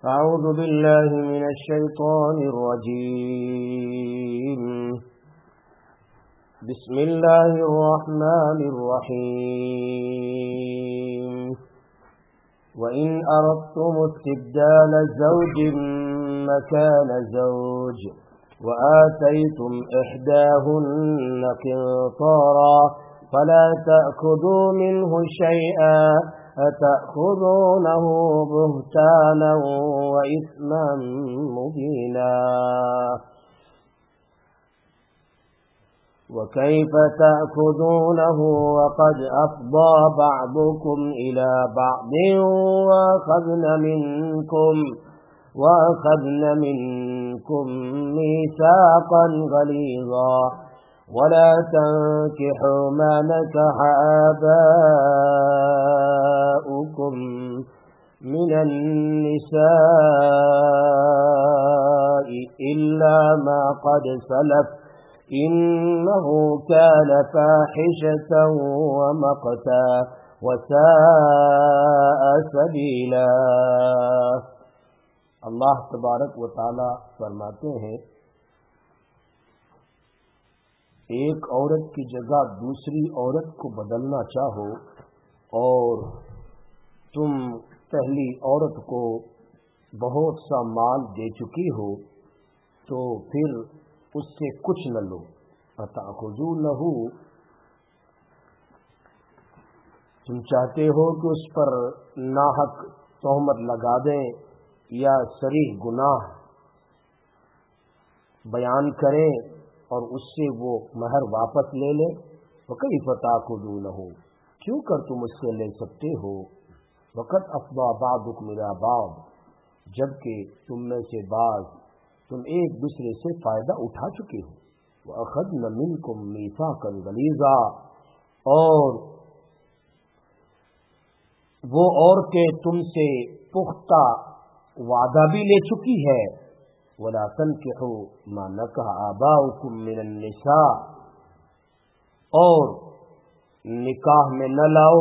أعوذ بالله من الشيطان الرجيم بسم الله الرحمن الرحيم وإن أردتم استبدال زوج مكان زوج وآتيتم إحداهن قنطارا فلا تأخذوا منه شيئا أتأخذونه بهتانا وإثما مبينا وكيف تأخذونه وقد أفضى بعضكم إلى بعض وأخذن منكم ميثاقا غليظا ولا تنكحوا ما نكح آباؤكم من النساء إلا ما قد سلف إنه كان فاحشة ومقتا وساء سبيلا. اللہ تبارک و تعالی فرماتے ہیں ایک عورت کی جگہ دوسری عورت کو بدلنا چاہو اور تم پہلی عورت کو بہت سا مال دے چکی ہو تو پھر اس سے کچھ نہ لو. اتأخذونہ تم چاہتے ہو کہ اس پر ناحق تہمت لگا دیں یا صریح گناہ بیان کریں اور اس سے وہ مہر واپس لے لے. وَكَيْفَ تَأْخُذُونَهُ کیوں کر تم اس سے لے سکتے ہو. وَقَدْ أَفْضَىٰ بَعْضُكُمْ إِلَىٰ بَعْضٍ جبکہ تم میں سے بعض تم ایک دوسرے سے فائدہ اٹھا چکے ہو. وَأَخَذْنَ مِنْكُمْ مِيثَاقًا غَلِيظًا اور وہ عورتیں تم سے پختہ وعدہ بھی لے چکی ہے. وَلَا تَنْكِحُوا مَا نَكَحَ آبَاؤُكُمْ مِنَ النِّسَاءِ اور نکاح میں نہ لاؤ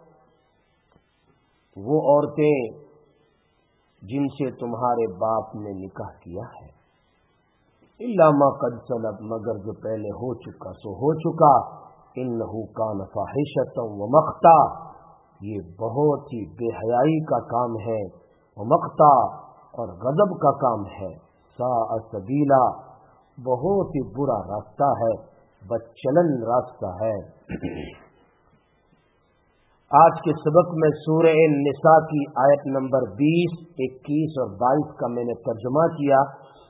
وہ عورتیں جن سے تمہارے باپ نے نکاح کیا ہے. إِلَّا مَا قَدْ سَلَفَ مگر جو پہلے ہو چکا سو ہو چکا. إِنَّهُ كَانَ فَاحِشَةً وَمَقْتًا یہ بہت ہی بے حیائی کا کام ہے. وَمَقْتًا اور غضب کا کام ہے. ساء سبیلا بہت ہی برا راستہ ہے، بدچلن راستہ ہے. آج کے سبق میں سورہ النساء کی آیت نمبر 20، 21 اور 22 کا میں نے ترجمہ کیا.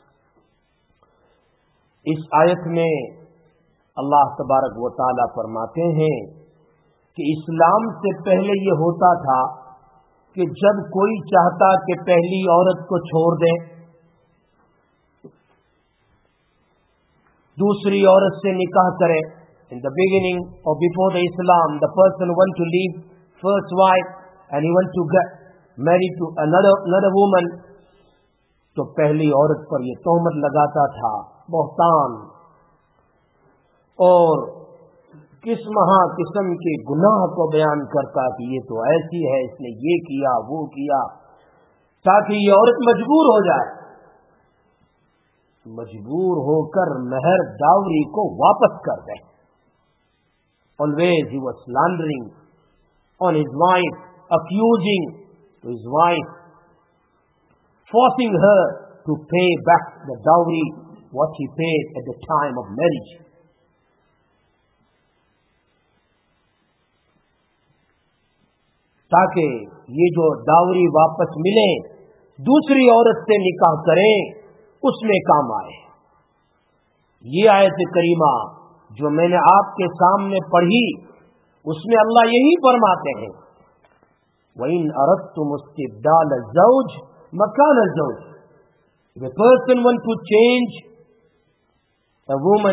اس آیت میں اللہ تبارک و تعالی فرماتے ہیں کہ اسلام سے پہلے یہ ہوتا تھا کہ جب کوئی چاہتا کہ پہلی عورت کو چھوڑ دے دوسری عورت سے نکاح کرے. In the beginning or before the Islam, the person want to leave first wife and he want to get married to another woman. تو پہلی عورت پر یہ تہمت لگاتا تھا، بہتان اور قسم کے گناہ کو بیان کرتا کہ یہ تو ایسی ہے، اس نے یہ کیا وہ کیا، تاکہ یہ عورت مجبور ہو جائے، مجبور ہو کر مہر ڈاوری کو واپس کر دے. Always he was slandering on his wife, accusing to his wife, forcing her to pay back the dowry what he paid at the time of marriage. تاکہ یہ جو ڈاوری واپس ملے دوسری عورت سے نکاح کریں اس میں کام آئے. یہ آیت کریمہ جو میں نے آپ کے سامنے پڑھی اس میں اللہ یہی فرماتے ہیں وَإِنْ أَرَدْتُمُ اسْتِبْدَالَ الزَّوْجِ مَكَانَ الزَّوْجِ. If a person wants to change a woman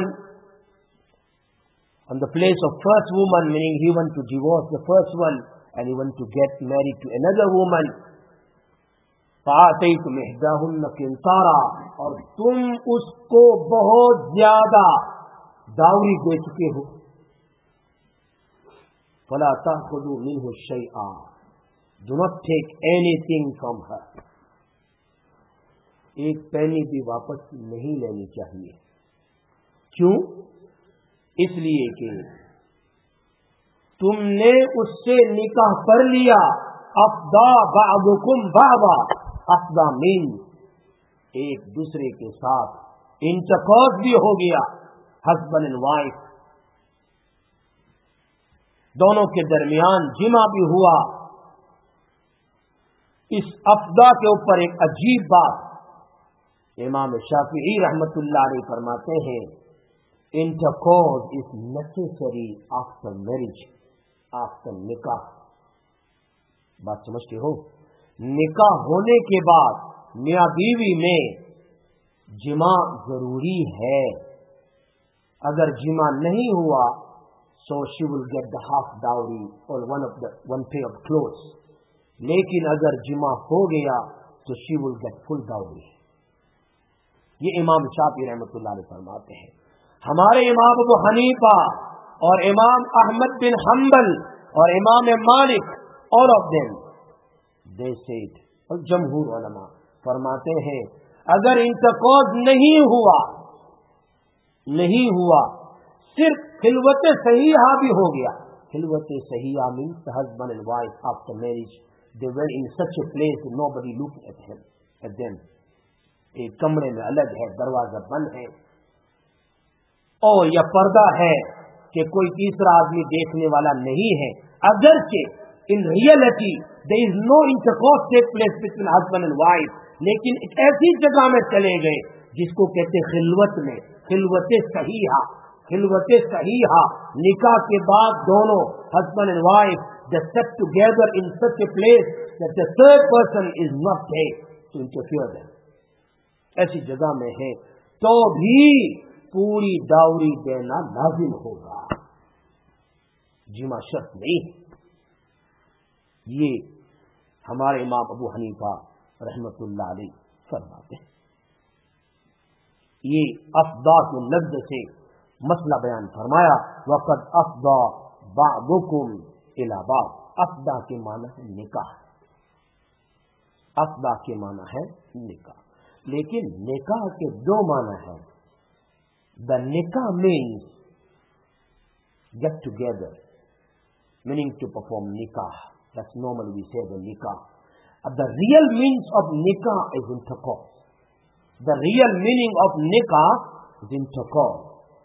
on the place of first woman, meaning he wants to divorce the first one and he wants to get married to another woman, فَآتَيْتُمْ إِحْدَاهُنَّ قِنْطَارًا اور تم اس کو بہت زیادہ داوری دے چکے ہو. فَلَا تَأْخُذُوا مِنْهُ شَيْئًا. Do not take anything from her. ایک پینی بھی واپس نہیں لینی چاہیے. کیوں؟ اس لیے کہ تم نے اس سے نکاح کر لیا. افدا بعضکم بعضا. افدا مین ایک دوسرے کے ساتھ انٹرکورس بھی ہو گیا. ہسبینڈ اینڈ وائف دونوں کے درمیان جمع بھی ہوا. اس افدا کے اوپر ایک عجیب بات امام شافعی رحمت اللہ علیہ فرماتے ہیں, intercourse is necessary after marriage, after nikah. بات سمجھتے ہو؟ نکاح ہونے کے بعد میاں بیوی میں جمع ضروری ہے. اگر جمع نہیں ہوا so she will get the half dowry or one pair of clothes. لیکن اگر جمع ہو گیا تو she will get full dowry. یہ امام شافعی رحمۃ اللہ علیہ فرماتے ہیں. ہمارے امام ابو حنیفہ اور امام احمد بن حنبل اور امام مالک all of them they said, اور جمہور علماء فرماتے ہیں اگر انٹرکورس نہیں ہوا صرف خلوت صحیحہ بھی ہو گیا. خلوت صحیحہ means the husband and wife after marriage they were in such a place that nobody looked at them. ایک کمرے میں الگ ہے, دروازہ بند ہے, اور یا پردہ ہے کہ کوئی تیسرا آدمی دیکھنے والا نہیں ہے. اگرچہ in reality there is no intercourse take place between husband and wife, لیکن ایک ایسی جگہ میں چلے گئے جس کو کہتے خلوت میں, خلوت صحیحہ. خلوت صحیحہ نکاح کے بعد دونوں husband and wife they step together in such a place that the third person is not there to interfere them. ایسی جگہ میں ہے تو بھی پوری ڈاوری دینا لازم ہوگا, جمع شرط نہیں. یہ ہمارے امام ابو حنیفہ رحمت اللہ علیہ فرماتے ہیں. یہ افدا کے لفظ سے مسئلہ بیان فرمایا. وقد افدا بعضکم الی بعض. افدا کے معنی ہے نکاح, افدا کے معنی ہے نکاح. لیکن نکاح کے دو معنی ہیں. The nikah means get together, meaning to perform nikah. That's normally we say the nikah. The real meaning of nikah is intercourse. The real meaning of nikah is intercourse.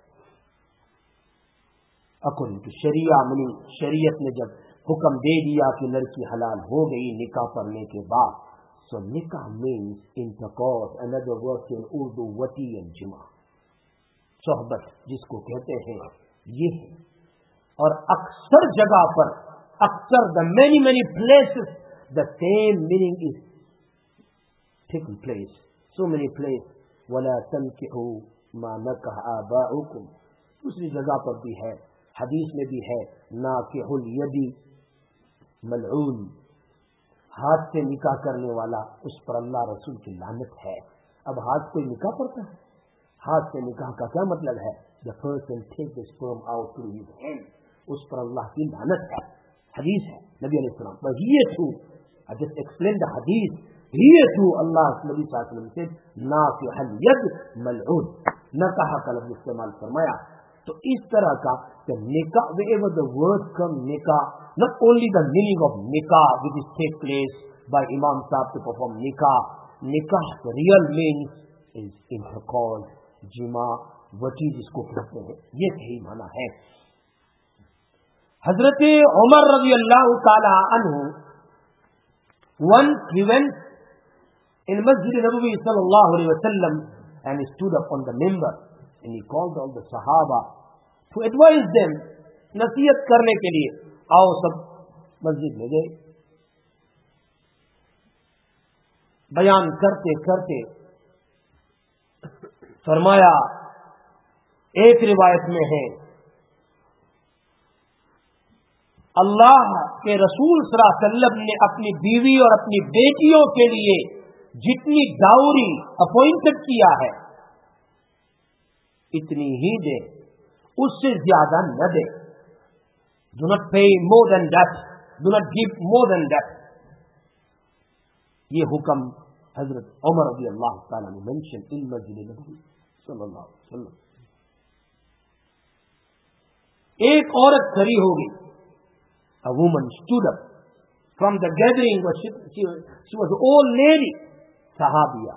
According to Sharia, meaning شریعت نے جب حکم دے دیا کہ لڑکی حلال ہو گئی نکاح پڑھنے کے بعد, so nikah means intercourse. Another word in Urdu, wati and jima. صحبت جس کو کہتے ہیں یہ ہے. اور اکثر جگہ پر, اکثر the many places the same meaning is taking place. So many places. وَلَا تَنْكِحُوا مَا نَكَحَ آبَاؤُكُمْ. دوسری جگہ پر بھی ہے, حدیث میں بھی ہے, ناکح الیدی ملعون. ہاتھ سے نکاح کرنے والا اس پر اللہ رسول کی لعنت ہے. اب ہاتھ کوئی نکاح پڑتا ہے؟ ہاتھ سے نکاح کا کیا مطلب ہے؟ the person take the sperm out through his hand, اس پر اللہ کی لعنت ہے. حدیث ہے نبی علیہ السلام. But here too, I just explained the hadith. Here too Allah نبی صلی اللہ علیہ وسلم said ناکح الید ملعون. نکاح کا لفظ استعمال فرمایا. تو اس طرح کا کہ نکاح, wherever the word come nikah, not only the meaning of nikah which is take place by Imam Sahib to perform nikah. Nikah the real means is intercourse, جمع, وٹی جس کو کہتے ہیں, یہ صحیح معنی ہے. حضرت عمر رضی اللہ تعالی عنہ once he went in Masjid Nabawi sallallahu alaihi wasallam and he stood up on the minbar and he called all the Sahaba to advise them, نصیحت کرنے کے لیے, آؤ سب مسجد میں گئے. بیان کرتے کرتے فرمایا, ایک روایت میں ہے اللہ کے رسول صلی اللہ علیہ وسلم نے اپنی بیوی اور اپنی بیٹیوں کے لیے جتنی ڈاوری اپوائنٹڈ کیا ہے اتنی ہی دے, اس سے زیادہ نہ دے. Do not pay more than that. Do not give more than that. یہ حکم حضرت عمر رضی اللہ تعالیٰ نے mention in مسجد نبوی صلی اللہ علیہ وسلم. ایک عورت کھڑی ہو گئی. A woman stood up from the gathering. She was an old lady, Sahabiya.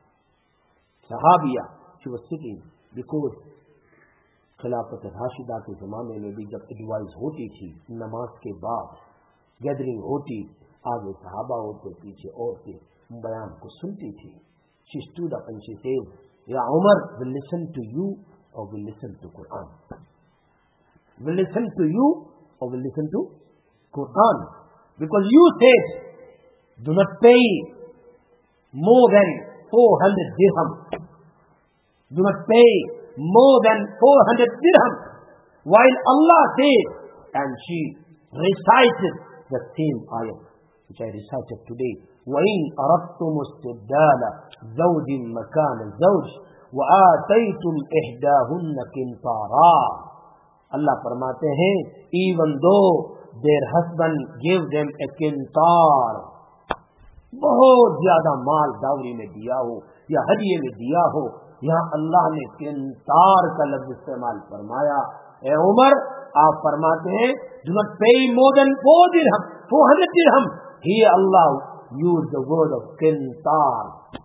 She was sitting because خلافت راشدہ کے زمانے میں بھی جب ایڈوائز ہوتی تھی نماز کے بعد گیدرنگ ہوتی, آگے صحابہ ہوتے, پیچھے عورتیں بیان کو سنتی تھی. She stood up and she said, Ya Umar, will listen to you or will listen to Quran? Will listen to you or will listen to Quran? Because you said, do not pay more than 400 dirham. Do not pay more than 400 dirham. While Allah said, and she recited the same ayah which I recited today, وَإِنْ أَرَدْتُمُ اسْتِبْدَالَ زَوْجٍ مَكَانَ زَوْجٍ وَآتَيْتُمْ إِحْدَاهُنَّ قِنْطَارًا. اللہ فرماتے ہیں, even though their husband gave them a qintar, بہت زیادہ مال dowry میں دیا ہو یا ہدیے میں دیا ہو, یہاں اللہ نے قنطار کا لفظ استعمال فرمایا. اے عمر, آپ فرماتے ہیں do not pay more than 400 dirham. Here Allah used the word of qintar.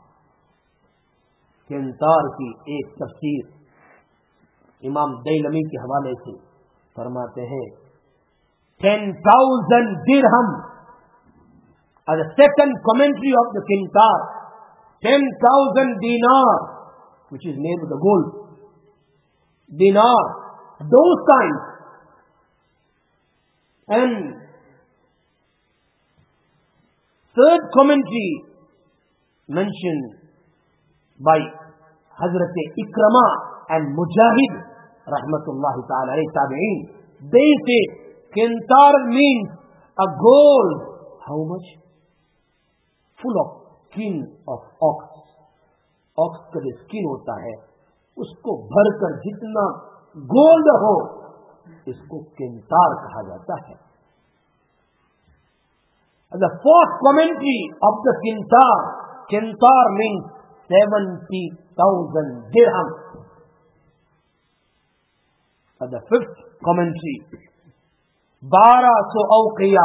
قنطار کی ایک تفسیر امام دیلمی کے حوالے سے فرماتے ہیں 10,000 dirham. As a second commentary of the qintar, 10,000 dinar, which is made with the gold. Dinar, those times. And third commentary mentioned by Hazrat Ikrama and Mujahid, rahmatullahi ta'ala alayhi tabi'in. They say, qintar means a gold. How much? Full of skin of ox. Ox کا جو skin ہوتا ہے اس کو بھر کر جتنا gold ہو اس کو قنطار کہا جاتا ہے. The fourth commentary of the qintar means 70,000 dirham. The fifth commentary, 1200 awqiya,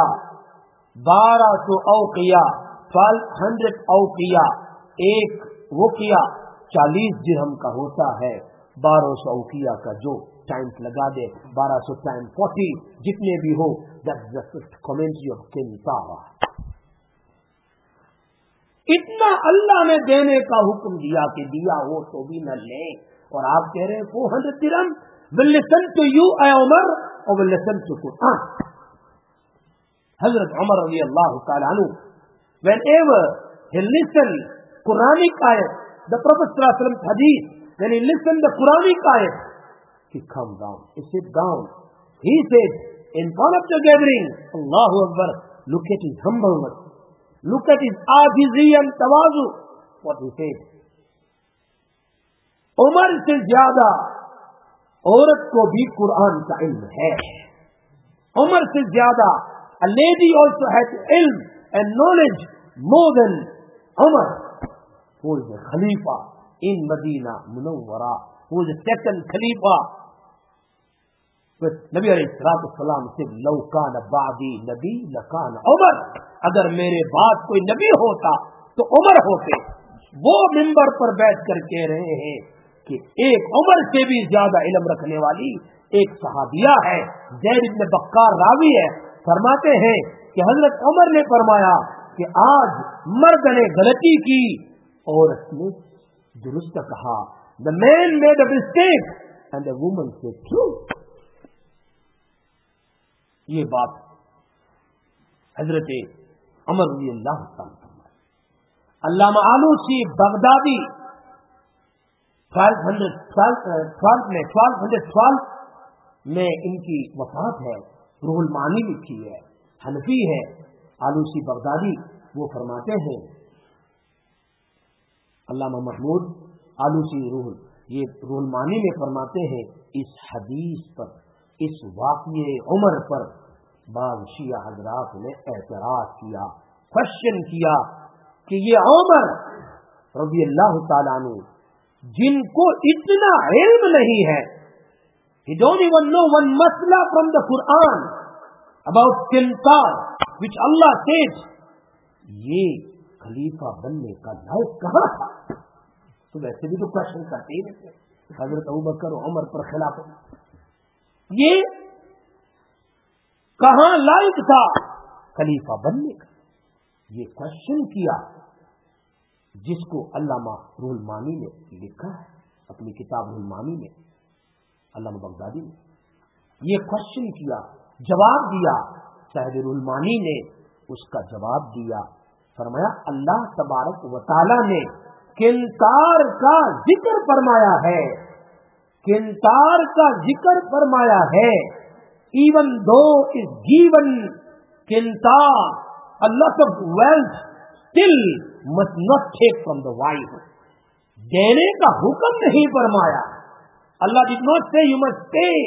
1200 awqiya, ایک وقیہ 40 درہم کا ہوتا ہے. 1200 اوقیہ کا جو ٹائمز لگا دے, 1200 ٹائم 40 جتنے بھی ہو, that's the fifth commentary of qintar. اتنا اللہ نے دینے کا حکم دیا کہ دیا ہو تو بھی نہ لیں, اور آپ کہہ رہے ہیں 400 درہم. will listen to you, a Umar, or will listen to Quran? حضرت عمر رضی اللہ تعالیٰ عنہ, whenever he listened Quranic ayat, the Prophet sallallahu alaihi wasallam hadith, when he listened the Quranic ayat, he come down, he sit down. He said, in front of the gathering, Allahu Akbar, look at his humbleness, look at his ajizi and tawazu. What he said, عمر سے زیادہ عورت کو بھی قرآن کا علم ہے. عمر سے زیادہ a lady also has ilm and knowledge more than Umar, who is the Khalifa in Medina Munawwara, who is the second Khalifa. But Nabi alayhi salatu wasalam said, لو كان بعدي نبي لكان عمر. اگر میرے بعد کوئی نبی ہوتا تو عمر ہوتے. وہ منبر پر بیٹھ کر کہہ رہے ہیں کہ ایک عمر سے بھی زیادہ علم رکھنے والی ایک صحابیہ ہے, زید بن بکار راوی ہے, فرماتے ہیں کہ حضرت عمر نے فرمایا کہ آج مرد نے غلطی کی, عورت نے درست کہا. The man made a mistake and the woman said true. یہ بات حضرت عمر رضی اللہ تعالیٰ. علامہ آلوسی بغدادی 1212 میں ان کی وفات ہے. روح المعانی لکھی ہے, حنفی ہے. آلوسی بغدادی وہ فرماتے ہیں, علامہ محمود آلوسی یہ روح المعانی میں فرماتے ہیں, اس حدیث پر, اس واقعے عمر پر بعض شیعہ حضرات نے اعتراض کیا, کوشچن کیا کہ یہ عمر رضی اللہ تعالیٰ عنہ جن کو اتنا علم نہیں ہے, he don't even know one masla from the Quran about qintar which Allah says, یہ خلیفہ بننے کا لائق کہاں تھا؟ تو ویسے بھی تو کوشچن کرتے ہی رہتے حضرت ابوبکر و عمر پر خلافت, یہ کہاں لائق تھا خلیفہ بننے کا؟ یہ کوشچن کیا جس کو علامہ روح المانی نے لکھا ہے اپنی کتاب روح المانی میں. علامہ بغدادی نے یہ کوشچن کیا, جواب دیا. صاحب روح المانی نے اس کا جواب دیا, فرمایا اللہ تبارک و تعالی نے قنطار کا ذکر فرمایا ہے, قنطار کا ذکر فرمایا ہے. even though is given قنطار a lot of wealth, still must not take from the wife. دینے کا حکم نہیں فرمایا. اللہ did not say you must pay.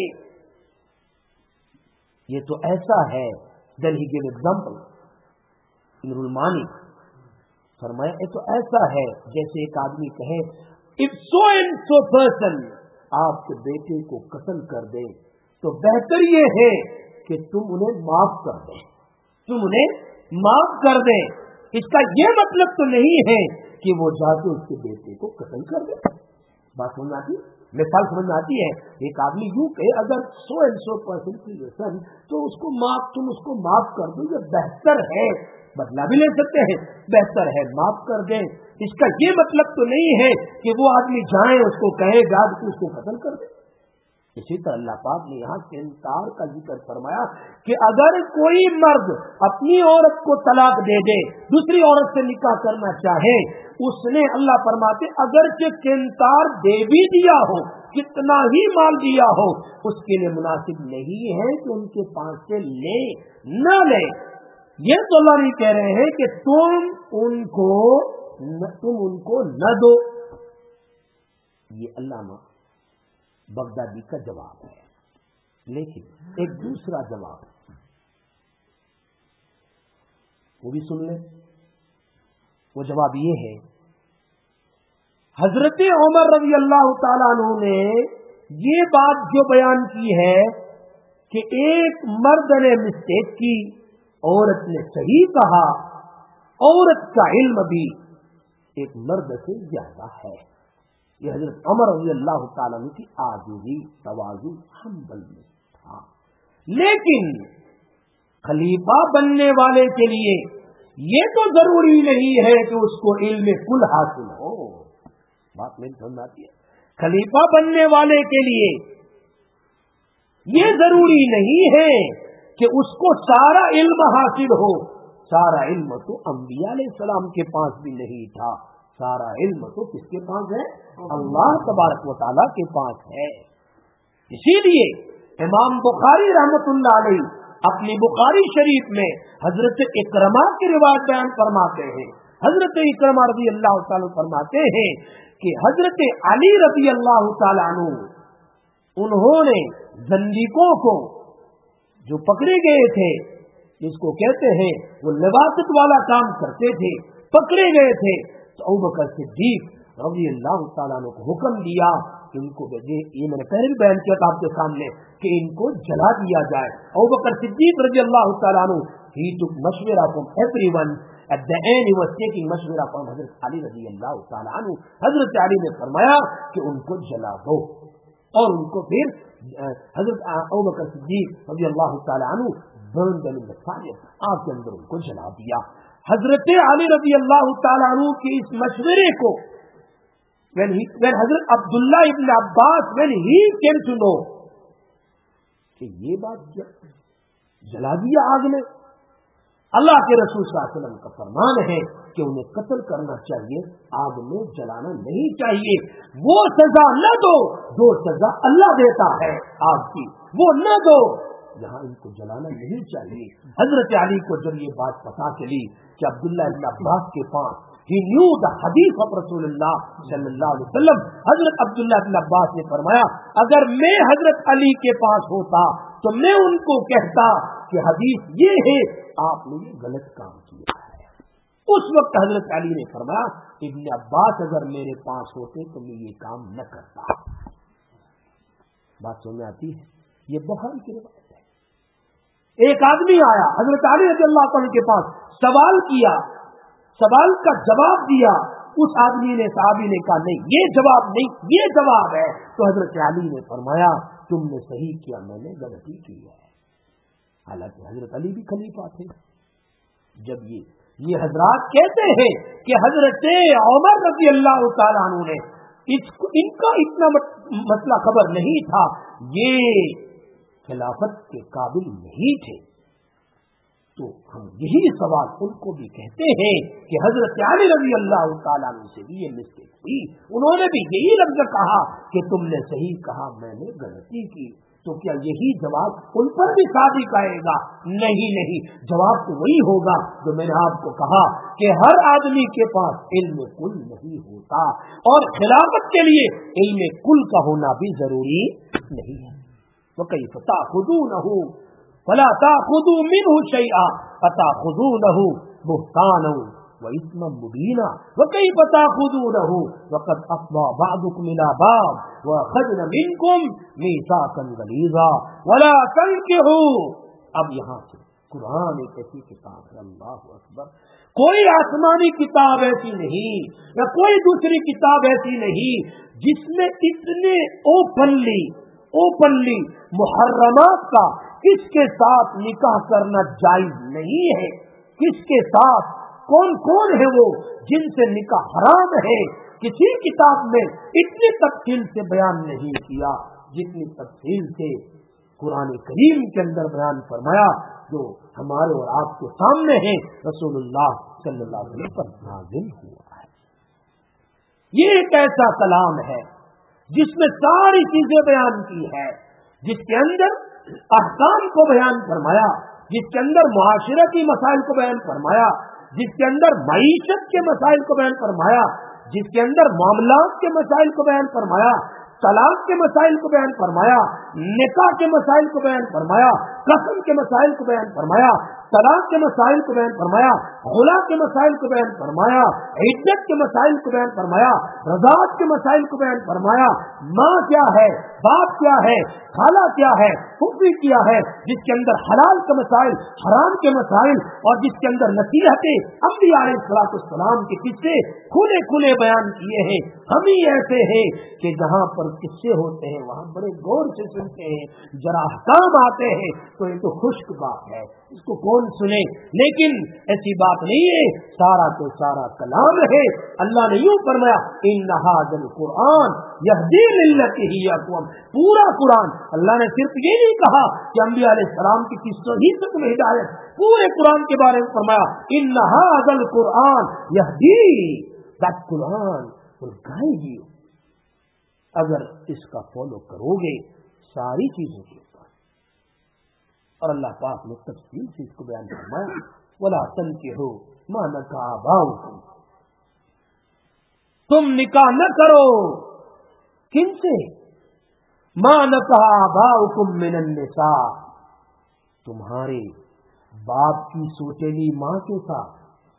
یہ تو ایسا ہے. then he gave example in Rulmani. فرمایا یہ تو ایسا ہے جیسے ایک آدمی کہے if so and so person آپ کے بیٹے کو قتل کر دے تو بہتر یہ ہے کہ تم انہیں معاف کر دیں, تم انہیں معاف کر دیں. اس کا یہ مطلب تو نہیں ہے کہ وہ جا کے اس کے بیٹے کو قتل کر دے. بات سمجھ آتی, مثال سمجھ آتی ہے. ایک آدمی یوں کہ اگر 100% کی لیسن تو اس کو معاف, تم اس کو معاف کر دو, یہ بہتر ہے. بدلا بھی لے سکتے ہیں, بہتر ہے معاف کر دیں. اس کا یہ مطلب تو نہیں ہے کہ وہ آدمی جائے اس کو کہے گا کہ اس کو قتل کر دے. اسی طرح اللہ پاک نے یہاں قنطار کا ذکر فرمایا کہ اگر کوئی مرد اپنی عورت کو طلاق دے دے, دوسری عورت سے نکاح کرنا چاہے, اس نے اللہ فرماتے اگرچہ قنطار دے بھی دیا ہو, کتنا ہی مال دیا ہو, اس کے لیے مناسب نہیں ہے کہ ان کے پاس سے لے نہ لے. یہ تو اللہ نہیں کہہ رہے ہیں کہ تم ان کو نہ دو. یہ علامہ بغدادی کا جواب ہے. لیکن ایک دوسرا جواب وہ بھی سن لیں. وہ جواب یہ ہے, حضرت عمر رضی اللہ تعالیٰ عنہ نے یہ بات جو بیان کی ہے کہ ایک مرد نے مسٹیک کی, عورت نے صحیح کہا, عورت کا علم بھی ایک مرد سے زیادہ ہے. یہ حضرت عمر رضی اللہ تعالیٰ عنہ کی عاجزی, تواضع, حنبل میں تھا. لیکن خلیفہ بننے والے کے لیے یہ تو ضروری نہیں ہے کہ اس کو علم کل حاصل ہو. بات میری سمجھ آتی ہے. خلیفہ بننے والے کے لیے یہ ضروری نہیں ہے کہ اس کو سارا علم حاصل ہو. سارا علم تو انبیاء علیہ السلام کے پاس بھی نہیں تھا. سارا علم تو کس کے پاس ہے؟ اللہ تبارک و تعالیٰ کے پاس ہے. اسی لیے امام بخاری رحمت اللہ علیہ اپنی بخاری شریف میں حضرت اکرمہ کی روایت بیان فرماتے ہیں. حضرت اکرمہ رضی اللہ تعالیٰ فرماتے ہیں کہ حضرت علی رضی اللہ تعالیٰ عنہ انہوں نے زندیقوں کو جو پکڑے گئے تھے, جس کو کہتے ہیں وہ لباست والا کام کرتے تھے, پکڑے گئے تھے, تو ابوبکر صدیق رضی اللہ تعالیٰ عنہ کو حکم دیا کہ ان کو یہ میں نے پہلے بھی بیان کیا تھا آپ کے سامنے کہ ان کو جلا دیا جائے. ابوبکر صدیق رضی اللہ تعالیٰ عنہ he took مشورہ from everyone. At the end he was taking مشورہ from حضرت علی رضی اللہ تعالیٰ عنہ. حضرت علی نے فرمایا کہ ان کو جلا دو, اور ان کو پھر حضرت ابوبکر صدیق رضی اللہ تعالیٰ عنہ burn them in the fire, آگ کے اندر ان کو جلا دیا. حضرت علی رضی اللہ تعالیٰ عنہ کے اس مشورے کو when حضرت عبداللہ ابن عباس when he came to know کہ یہ بات جلا دیا آگ میں, اللہ کے رسول صلی اللہ علیہ وسلم کا فرمان ہے کہ انہیں قتل کرنا چاہیے, آگ میں جلانا نہیں چاہیے. وہ سزا نہ دو جو سزا اللہ دیتا ہے آگ کی, وہ نہ دو. یہاں ان کو جلانا نہیں چاہیے. حضرت علی کو جب یہ بات پتا چلی کہ عبداللہ ابن عباس کے پاس he knew the hadith of رسول اللہ صلی اللہ علیہ وسلم, حضرت عبداللہ ابن عباس نے فرمایا اگر میں حضرت علی کے پاس ہوتا تو میں ان کو کہتا کہ حدیث یہ ہے, آپ نے یہ غلط کام کیا ہے. उस वक्त हजरत अली ने फरमाया, इब्न अब्बास अगर मेरे पास होते तो मैं ये काम न करता। बात समझ आती है? ये बुखारी की रिवायत है। एक आदमी आया हजरत अली रज़ियल्लाहु अन्हु के पास, सवाल किया, सवाल का जवाब दिया। उस आदमी ने, सहाबी ने कहा नहीं ये जवाब नहीं, ये जवाब है। तो हजरत अली ने फरमाया, तुमने सही किया, मैंने गलती की है। हालांकि हजरत अली भी खलीफा थे। जब ये हजरात कहते हैं कि हजरत उमर रज़ियल्लाहु ताला अन्हु ने इनका इतना मसला खबर नहीं था, ये खिलाफत के काबिल नहीं थे, तो हम यही सवाल उनको भी कहते हैं कि हजरत अली रज़ियल्लाहु ताला अन्हु से भी ये मिस्टेक हुई। उन्होंने भी यही लफ्ज़ कहा कि तुमने सही कहा, मैंने गलती की। तो क्या यही जवाब उन पर भी सादिक आएगा? नहीं नहीं, जवाब तो वही होगा जो मैंने आपको कहा कि हर आदमी के पास इल्म कुल नहीं होता, और खिलाफत के लिए इल्म कुल का होना भी जरूरी नहीं है। तो कई फताखुदूनहु फला ताखुदू मिनहु शैआ फताखुदूनहु बुहतानन व इस्मम मुबीना व कई फताखुदूनहु वक़द अफ़दा बअदुकुम इला बअद व अख़ज़ना मिनकुम मीसाक़न गलीज़ा वला तनकिहू। अब यहाँ से कुरान एक ऐसी किताब है, अल्लाहु अकबर, कोई आसमानी किताब ऐसी नहीं या कोई दूसरी किताब ऐसी नहीं जिसमें इतने ओपनली मुहर्रमात का, किसके साथ निकाह करना जायज नहीं है, किसके साथ कौन कौन है वो जिनसे निकाह हराम है, किसी किताब में इतनी तफसील से बयान नहीं किया जितनी तफसील से कुरान करीम के अंदर बयान फरमाया, जो हमारे और आपके सामने है, रसूलुल्लाह सल्लल्लाहु अलैहि वसल्लम पर नाज़िल हुआ है। ये एक ऐसा कलाम है जिसमें सारी चीजें बयान की है, जिसके अंदर अहकाम को बयान फरमाया, जिसके अंदर मुआशरती मसाइल को बयान फरमाया, जिसके अंदर मईशत के मसाइल को बयान फरमाया, जिसके अंदर मामलात के मसाइल को बयान फरमाया, तलाक के मसाइल को बयान फरमाया, निकाह के मसाइल को बयान फरमाया, कसम के मसाइल को बयान फरमाया, तलाक के मसाइल को बयान फरमाया, खुला के मसाइल को बयान फरमाया, इद्दत के मसाइल को बयान फरमाया, रज़ात के मसाइल को बयान फरमाया, माँ क्या है, बाप क्या है, खाला क्या है, फूफी क्या है, जिसके अंदर हलाल के मसाइल, हराम के मसाइल, और जिसके अंदर नसीहतें अंबिया अलैहिस्सलाम के किस्से खुले खुले बयान किए हैं। हम ही ऐसे हैं कि जहाँ पर किस्से होते हैं वहाँ बड़े गौर से सुनते हैं, जरा अहकाम आते हैं तो ये तो खुश्क बात है, इसको कौन सुने। लेकिन ऐसी बात नहीं है, सारा तो सारा कलाम है। अल्लाह ने यूं फरमाया, इन्ना हाज़ल कुरान यहदी लिल्लती हिय अक़वम। पूरा कुरान, अल्लाह ने सिर्फ ये नहीं कहा कि अंबिया अलैहिस्सलाम की किस्सों ही से तुम्हें हिदायत, पूरे कुरान के बारे में फरमाया, इन्ना हाज़ल कुरान यहदी, that Quran will guide you. अगर इसका फॉलो करोगे सारी चीजों के ऊपर, और अल्लाह पाक ने तफसील से इसको बयान फरमाया, वला तनकिहू मा नकाह आबाउकुम, तुम निकाह न करो किनसे, मा नकाह आबाउकुम मिनन निसा, तुम्हारे बाप की सोतेली मां के साथ।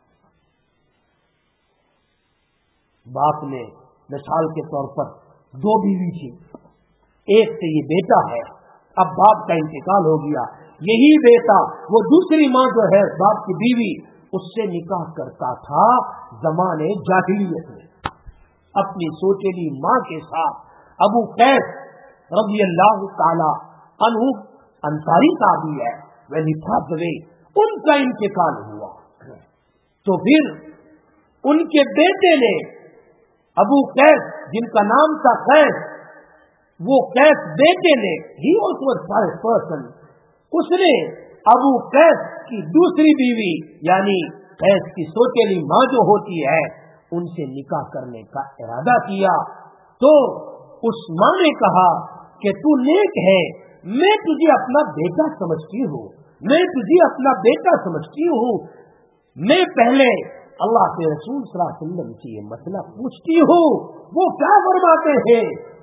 बाप ने मिसाल के तौर पर दो बीवी थी, एक से ये बेटा है, अब बाप का इंतकाल हो गया, यही बेटा वो दूसरी माँ जो है बाप की बीवी, उससे निकाह करता था जमाने जाहिलियत में अपनी सोचेली माँ के साथ। अबू कैस रज़ियल्लाहु ताला अन्हु अंसारी ताबी है, वह निफात वे, उनका इंतकाल हुआ तो फिर उनके बेटे ने, अबू कैस जिनका नाम था कैस, वो कैस बेटे ने, ही ऑल्सो वाज पर्सन, उसने अबू कैस की दूसरी बीवी यानी कैस की सोतेली माँ जो होती है उनसे निकाह करने का इरादा किया। तो उस माँ ने कहा कि तू नेक है, मैं तुझे अपना बेटा समझती हूँ, मैं तुझे अपना बेटा समझती हूँ, मैं पहले अल्लाह के रसूल सल्लल्लाहु अलैहि वसल्लम से ये मसला पूछती हूँ, वो क्या फरमाते हैं।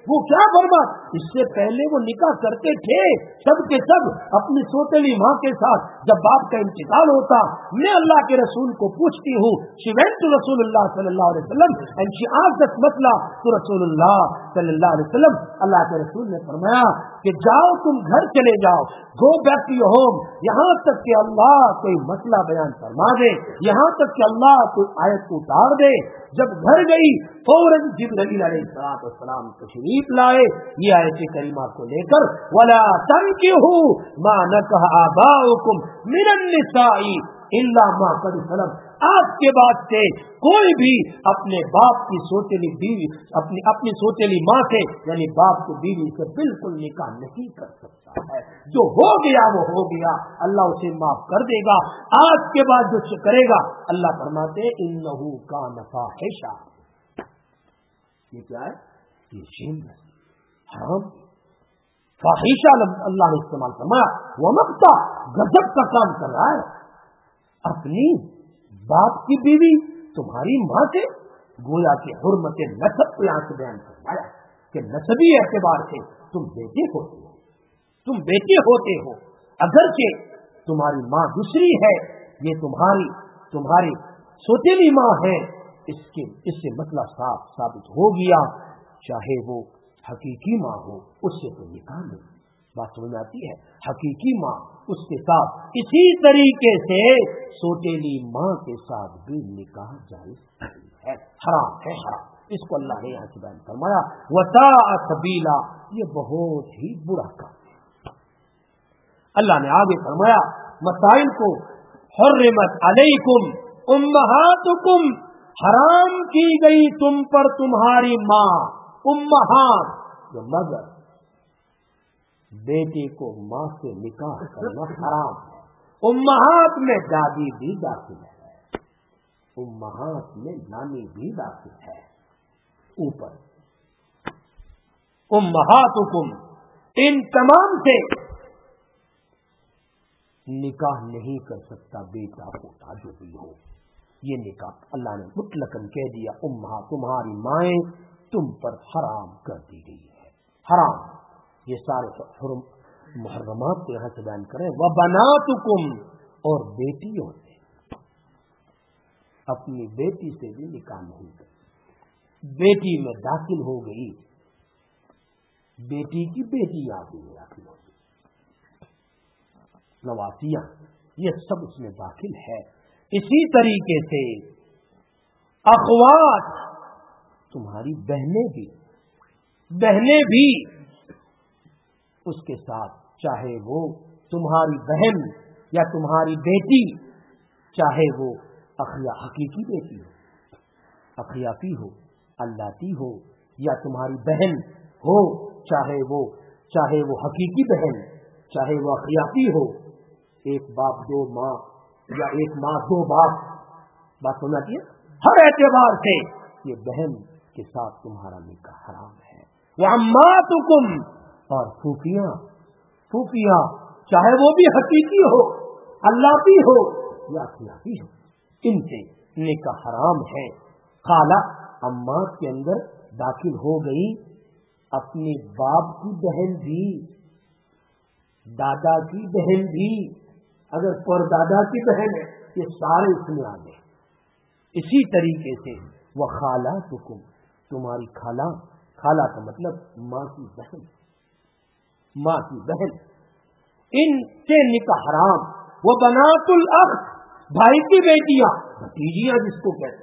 وہ کیا فرما، اس سے پہلے وہ نکاح کرتے تھے سب کے سب اپنی سوتیلی ماں کے ساتھ. جب باپ کا انتقال ہوتا، میں اللہ کے رسول کو پوچھتی ہوں، she went to رسول اللہ صلی اللہ علیہ وسلم and she asked that مسئلہ تو رسول اللہ صلی اللہ علیہ وسلم، اللہ کے رسول نے فرمایا کہ جاؤ تم گھر چلے جاؤ، go back to your home, یہاں تک کہ اللہ کوئی مسئلہ بیان فرما دے، یہاں تک کہ اللہ کوئی آیت اتار دے. جب گھر گئی فوراً جبرائیل علیہ السلام تشریف لائے یہ آیت کریمہ کو لے کر، وَلَا تَنكِحُوا مَا نَكَحَ آبَاؤُكُم مِّنَ النِّسَاءِ إِلَّا مَا قَدْ سَلَفَ. آج کے بعد سے کوئی بھی اپنے باپ کی سوتیلی بیوی اپنی سوتیلی ماں سے یعنی باپ کی بیوی سے بالکل نکاح نہیں کر سکتا ہے. جو ہو گیا وہ ہو گیا، اللہ اسے معاف کر دے گا. آج کے بعد جو کرے گا، اللہ فرماتے انہو کان فاحشہ. یہ کیا ہے؟ یہ شیم ہے، حرام. فاحشہ اللہ نے استعمال فرمایا، ومقتا غضب کا کام کر رہا ہے. اپنی باپ کی بیوی تمہاری ماں سے، گویا کہ حرمت نسب کو یہاں سے بیان فرمایا کہ نسبی اعتبار سے تم بیٹے ہوتے ہو، تم بیٹے ہوتے ہو. اگرچہ تمہاری ماں دوسری ہے، یہ تمہاری سوتیلی ماں ہے. اس سے مسئلہ صاف ثابت ہو گیا. چاہے وہ حقیقی ماں ہو، اس سے تو نکاح نہیں. بات سمجھ آتی ہے؟ حقیقی ماں اس کے ساتھ، اسی طریقے سے سوتیلی ماں کے ساتھ بھی نکاح جائز ہے، حرام ہے، حرام. اس کو اللہ نے یہاں سے بیان فرمایا وَسَاءَ سَبِيلًا. یہ بہت ہی برا کام ہے. اللہ نے آگے فرمایا مسائل کو، حرمت علیکم امہاتکم، حرام کی گئی تم پر تمہاری ماں. امہات جو مدر، بیٹے کو ماں سے نکاح کرنا حرام ہے. امہات میں دادی بھی داخل ہے، امہات میں نانی بھی داخل ہے. اوپر امہاتکم، ان تمام سے نکاح نہیں کر سکتا بیٹا ہوتا جو بھی ہو. یہ نکاح اللہ نے مطلقاً کہہ دیا، امہات تمہاری مائیں تم پر حرام کر دی گئی ہے، حرام. یہ سارے محرمات کو یہاں سے بیان کریں. وَبَنَاتُكُمْ، اور بیٹیوں سے، اپنی بیٹی سے بھی نکاح نہیں کرتی. بیٹی میں داخل ہو گئی، بیٹی کی بیٹی آگے داخل ہو گئی، نواسیاں، یہ سب اس میں داخل ہے. اسی طریقے سے اخوات، تمہاری بہنیں بھی اس کے ساتھ، چاہے وہ تمہاری بہن یا تمہاری بیٹی، چاہے وہ حقیقی بیٹی ہو، اخیافی ہو، اللاتی ہو، یا تمہاری بہن ہو، چاہے وہ حقیقی بہن، چاہے وہ اخیافی ہو. ایک باپ دو ماں یا ایک ماں دو باپ، بات سمجھ آتی ہے؟ ہر اعتبار سے یہ بہن کے ساتھ تمہارا نکاح حرام ہے. وَعَمَّاتُكُمْ، اور پھوپھیاں، چاہے وہ بھی حقیقی ہو، اللاتی ہو یا اخلاقی ہو، ان سے نکاح حرام ہے. خالہ، امات کے اندر داخل ہو گئی اپنی باپ کی بہن بھی، دادا کی بہن بھی، اگر پردادا کی بہن ہے، یہ سارے اس میں آ گئے. اسی طریقے سے وَخَالَاتُكُمْ، تمہاری خالہ کا مطلب ماں کی بہن، ان سے نکاح حرام. وَبَنَاتُ الْأَخِ، بھائی کی بیٹیاں، بھتیجیاں جس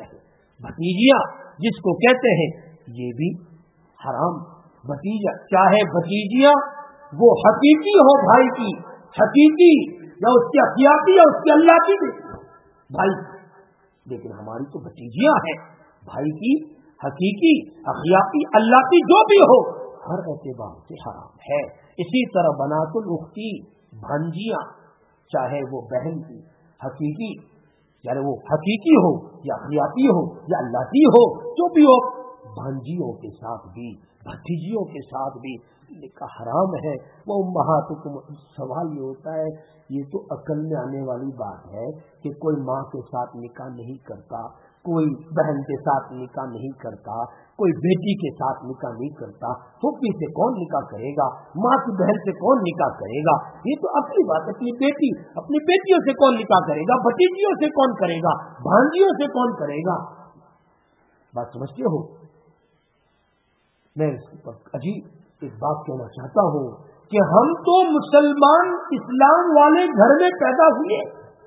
کو کہتے ہیں، یہ بھی حرام. بھتیجا، چاہے بھتیجیاں وہ حقیقی ہو، بھائی کی حقیقی، یا اس کی اخیاتی یا اس کی اللہ کی بیٹی بھائی، لیکن ہماری تو بھتیجیاں ہیں. بھائی کی حقیقی، اخیاتی، اللہ کی جو بھی ہو، ہر اعتبار سے حرام ہے. اسی طرح بنات الاختی، بھانجیاں، چاہے وہ بہن کی حقیقی، یعنی وہ حقیقی ہو یا اخیاتی ہو یا اللہ کی ہو، جو بھی ہو، بھانجیوں کے ساتھ بھی، بھتیجیوں کے ساتھ بھی نکاح حرام ہے. وہ امہاتکم، سوال یہ ہوتا ہے، یہ تو عقل میں آنے والی بات ہے کہ کوئی ماں کے ساتھ نکاح نہیں کرتا، کوئی بہن کے ساتھ نکاح نہیں کرتا، کوئی بیٹی کے ساتھ نکاح نہیں کرتا، پھوپھی سے کون نکاح کرے گا، ماں کی بہن سے کون نکاح کرے گا؟ یہ تو اپنی بات، اپنی بیٹیوں سے کون نکاح کرے گا، بھتیجیوں سے کون کرے گا، بھانجیوں سے کون کرے گا؟ بات سمجھتے ہو؟ میں عجیب ایک بات کہنا چاہتا ہوں کہ ہم تو مسلمان اسلام والے گھر میں پیدا ہوئے،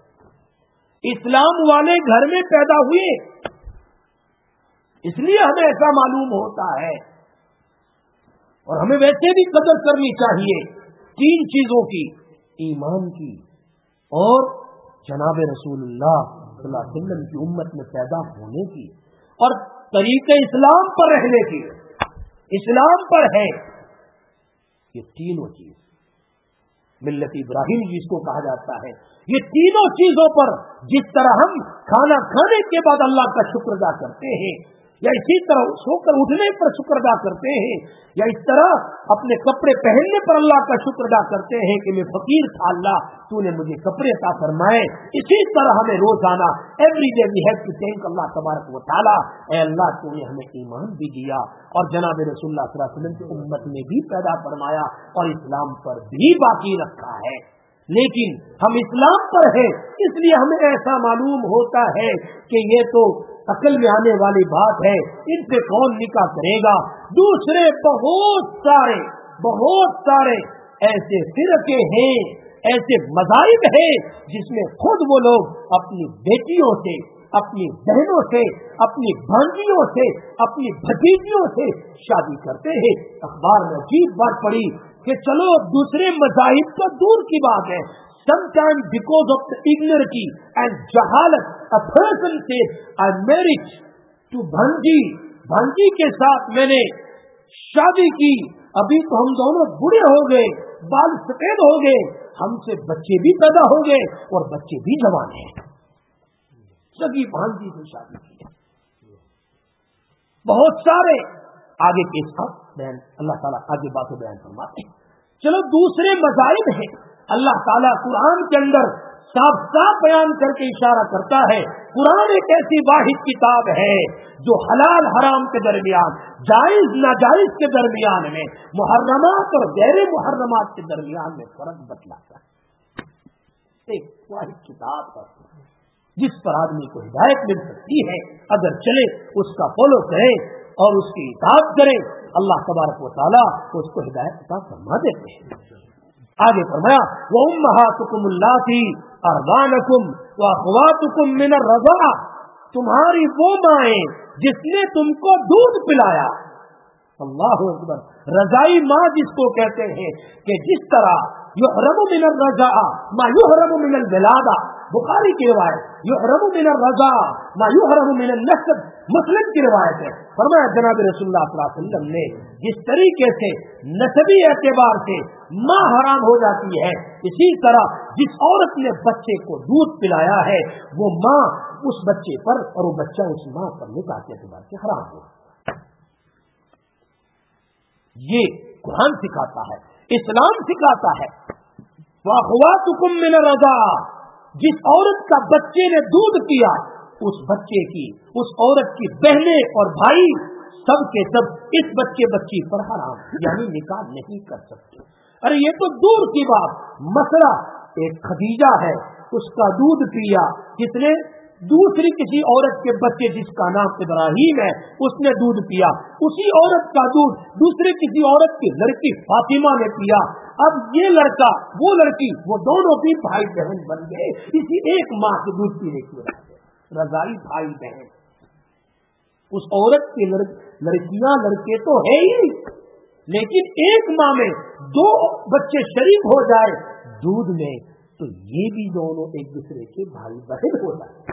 اسلام والے گھر میں پیدا ہوئے، اس لیے ہمیں ایسا معلوم ہوتا ہے، اور ہمیں ویسے بھی قدر کرنی چاہیے تین چیزوں کی: ایمان کی، اور جناب رسول اللہ صلی اللہ علیہ وسلم کی امت میں پیدا ہونے کی، اور طریقہ اسلام پر رہنے کی، اسلام پر ہے یہ تینوں چیز، ملت ابراہیم جس کو کہا جاتا ہے، یہ تینوں چیزوں پر جس طرح ہم کھانا کھانے کے بعد اللہ کا شکر ادا کرتے ہیں، یا اسی طرح سو کر اٹھنے پر شکر ادا کرتے ہیں، یا اس طرح اپنے کپڑے پہننے پر اللہ کا شکر ادا کرتے ہیں کہ میں فقیر تھا، اللہ تو نے مجھے کپڑے عطا فرمائے، اسی طرح ہمیں روزانہ every day we have to thank Allah تبارک و تعالی، اے اللہ تو نے ہمیں ایمان بھی دیا اور جناب رسول اللہ صلی اللہ علیہ وسلم کی امت میں بھی پیدا فرمایا اور اسلام پر بھی باقی رکھا ہے۔ لیکن ہم اسلام پر ہیں، اس لیے ہمیں ایسا معلوم ہوتا ہے کہ یہ تو عقل میں آنے والی بات ہے، ان سے کون نکاح کرے گا۔ دوسرے بہت سارے ایسے فرقے ہیں، ایسے مذاہب ہیں جس میں خود وہ لوگ اپنی بیٹیوں سے، اپنی بہنوں سے، اپنی بھانجیوں سے، اپنی بھتیجیوں سے شادی کرتے ہیں۔ اخبار میں عجیب بات پڑھی کہ چلو دوسرے مذاہب تو دور کی بات ہے، sometimes because of the ignorance and jahalat a person says I married to بھانجی کے ساتھ میں نے شادی کی، ابھی تو ہم دونوں بوڑھے ہو گئے، بال سفید ہو گئے، ہم سے بچے بھی پیدا ہو گئے اور بچے بھی جوان ہیں، سگی بھانجی سے شادی کی۔ بہت سارے آگے کے ساتھ بیان اللہ تعالیٰ آگے باتیں بیان فرماتے ہیں۔ چلو دوسرے مذاہب ہیں، اللہ تعالیٰ قرآن کے اندر صاف صاف بیان کر کے اشارہ کرتا ہے، قرآن ایک ایسی واحد کتاب ہے جو حلال حرام کے درمیان، جائز ناجائز کے درمیان میں، محرمات اور غیر محرمات کے درمیان میں فرق بتلاتا ہے۔ ایک واحد کتاب ہے جس پر آدمی کو ہدایت مل سکتی ہے، اگر چلے اس کا فالو کرے اور اس کی اطاعت کرے، اللہ تبارک و تعالیٰ اس کو ہدایت عطا فرما دیتے ہیں۔ آگے فرمایا وَأُمَّهَاتُكُمُ اللَّاتِي أَرْضَعْنَكُمْ وَأَخَوَاتُكُمْ مِنَ الرَّضَاعَةِ، تمہاری وہ مائیں جس نے تم کو دودھ پلایا۔ اللہ اکبر، رضائی ماں جس کو کہتے ہیں کہ جس طرح یحرم من الرضاع ما یحرم من الولادہ، بخاری کی روایت، یحرم من الرضاع ما یحرم من النسب، مسلم کی روایت ہے، فرمایا جناب رسول اللہ صلی اللہ علیہ وسلم نے جس طریقے سے نسبی اعتبار سے ماں حرام ہو جاتی ہے، اسی طرح جس عورت نے بچے کو دودھ پلایا ہے وہ ماں اس بچے پر اور وہ بچہ اس ماں پر نکاح کے اعتبار سے حرام ہو۔ یہ قرآن سکھاتا ہے، اسلام سکھاتا ہے۔ وَأَخَوَاتُكُمْ مِنَ الرَّضَاعَةِ، جس عورت کا بچے نے دودھ پیا، اس بچے کی، اس عورت کی بہنیں اور بھائی سب کے سب اس بچی پر حرام، یعنی نکاح نہیں کر سکتے۔ ارے یہ تو دور کی بات، مسئلہ ایک خدیجہ ہے، اس کا دودھ پیا کس نے؟ دوسری کسی عورت کے بچے جس کا نام ابراہیم ہے، اس نے دودھ پیا، اسی عورت کا دودھ دوسرے کسی عورت کی لڑکی فاطمہ نے پیا۔ اب یہ لڑکا وہ لڑکی وہ دونوں بھی بھائی بہن بن گئے اسی ایک ماں کے دودھ پینے کی وجہ سے، رضائی بھائی بہن۔ اس عورت کی لڑکیاں لڑکے تو ہے ہی، لیکن ایک ماں میں دو بچے شریک ہو جائے دودھ میں تو یہ بھی دونوں ایک دوسرے کے بھائی بہن ہو جائے۔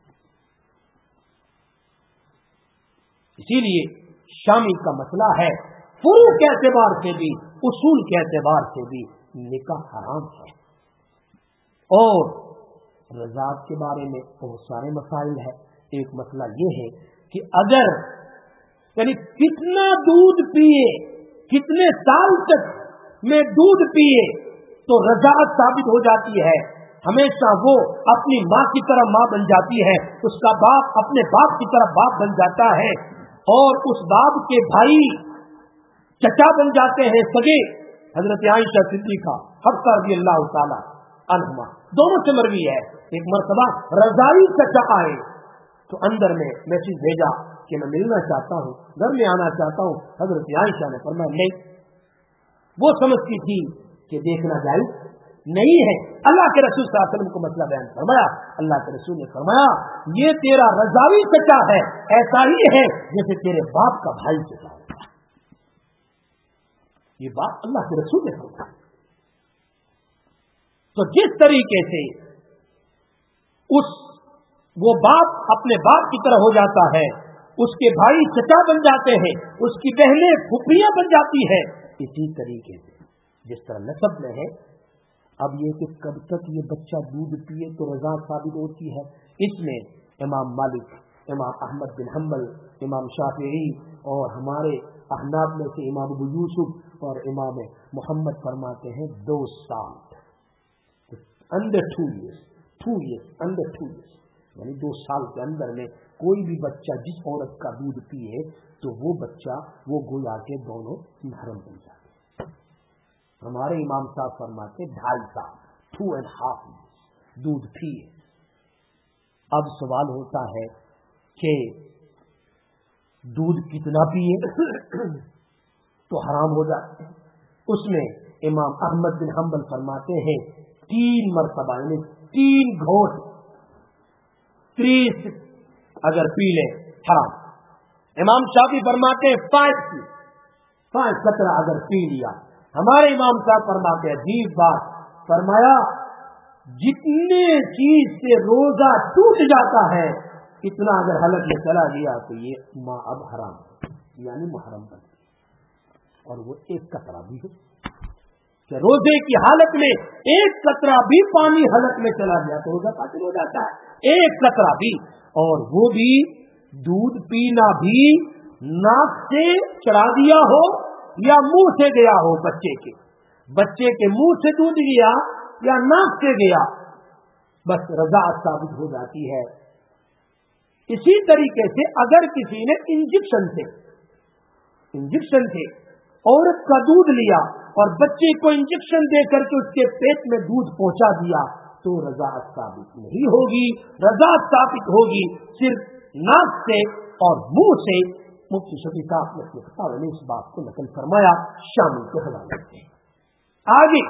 اسی لیے شامی کا مسئلہ ہے، فروع کے اعتبار سے بھی اصول کے اعتبار سے بھی نکاح حرام ہے۔ اور رضاعت کے بارے میں بہت سارے مسائل ہیں۔ ایک مسئلہ یہ ہے کہ اگر یعنی کتنا دودھ پیے، کتنے سال تک میں دودھ پیے تو رضاعت ثابت ہو جاتی ہے۔ हमेशा वो अपनी माँ की तरह माँ बन जाती है, उसका बाप अपने बाप की तरह बाप बन जाता है, और उस बाप के भाई चचा बन जाते हैं सगे। हजरत आयशा सिद्दीक़ा हफ्सा रज़ियल्लाहु ताला अन्हुमा दोनों से मरवी है। एक मरतबा रज़ाई चचा आए तो अंदर में मैसेज भेजा कि मैं मिलना चाहता हूँ, घर में आना चाहता हूँ। हजरत आयशा ने फरमाया नहीं। वो समझती थी कि देखना जायज नहीं है। अल्लाह के रसूल सल्लल्लाहु अलैहि वसल्लम को मसला बयान फरमाया। अल्लाह के रसूल ने फरमाया ये तेरा रज़ावी चचा है, ऐसा ही है जैसे तेरे बाप का भाई चचा है। ये बात अल्लाह के रसूल ने फरमाया। तो जिस तरीके से वो बाप अपने बाप की तरह हो जाता है, उसके भाई चचा बन जाते हैं, उसकी बहनें फुफियां बन जाती है, इसी तरीके से जिस तरह नसब में है। अब ये कि कब तक ये बच्चा दूध पिए तो रजा साबित होती है, इसमें इमाम मालिक, इमाम अहमद बिन हम्बल, इमाम शाफिई और हमारे अहनाफ में से इमाम अबू यूसुफ और इमाम मोहम्मद फरमाते हैं 2 साल, under 2 years, 2 years, under 2 years, यानी 2 साल के अंदर में कोई भी बच्चा जिस औरत का दूध पिए तो वो बच्चा वो गोया के दोनों महरम बन जाते। हमारे इमाम साहब फरमाते 2.5 साल, 2.5 years दूध पिए। अब सवाल होता है कि दूध कितना पिए तो हराम हो जाते हैं। उसमें इमाम अहमद बिन हम्बल फरमाते हैं 3 मरतबा यानी 3 घोट 30 अगर पी ले हराम। इमाम शाफी फरमाते हैं 5 कतरा अगर पी लिया। हमारे इमाम साहब फरमाते हैं अजीब बात, फरमाया जितने चीज से रोजा टूट जाता है इतना अगर हलक में चला गया तो ये माँ अब हराम यानी मुहर्रम बन गई। और वो 1 कतरा भी हो कि रोजे की हालत में 1 कतरा भी पानी हलक में चला गया तो रोजा बातिल हो जाता है, 1 कतरा भी। और वो भी दूध पीना भी नाक से चढ़ा दिया हो या मुंह से गया हो, बच्चे के मुंह से दूध गया या नाक से गया, बस रजा साबित हो जाती है। इसी तरीके से अगर किसी ने इंजेक्शन से औरत का दूध लिया और बच्चे को इंजेक्शन दे करके उसके पेट में दूध पहुंचा दिया तो रजा साबित नहीं होगी। रजा साबित होगी सिर्फ नाक से और मुंह से। मुफ्ती शफी साहब ने अपने फतवा में इस बात को नकल फरमाया शामिल के हवाले से। आगे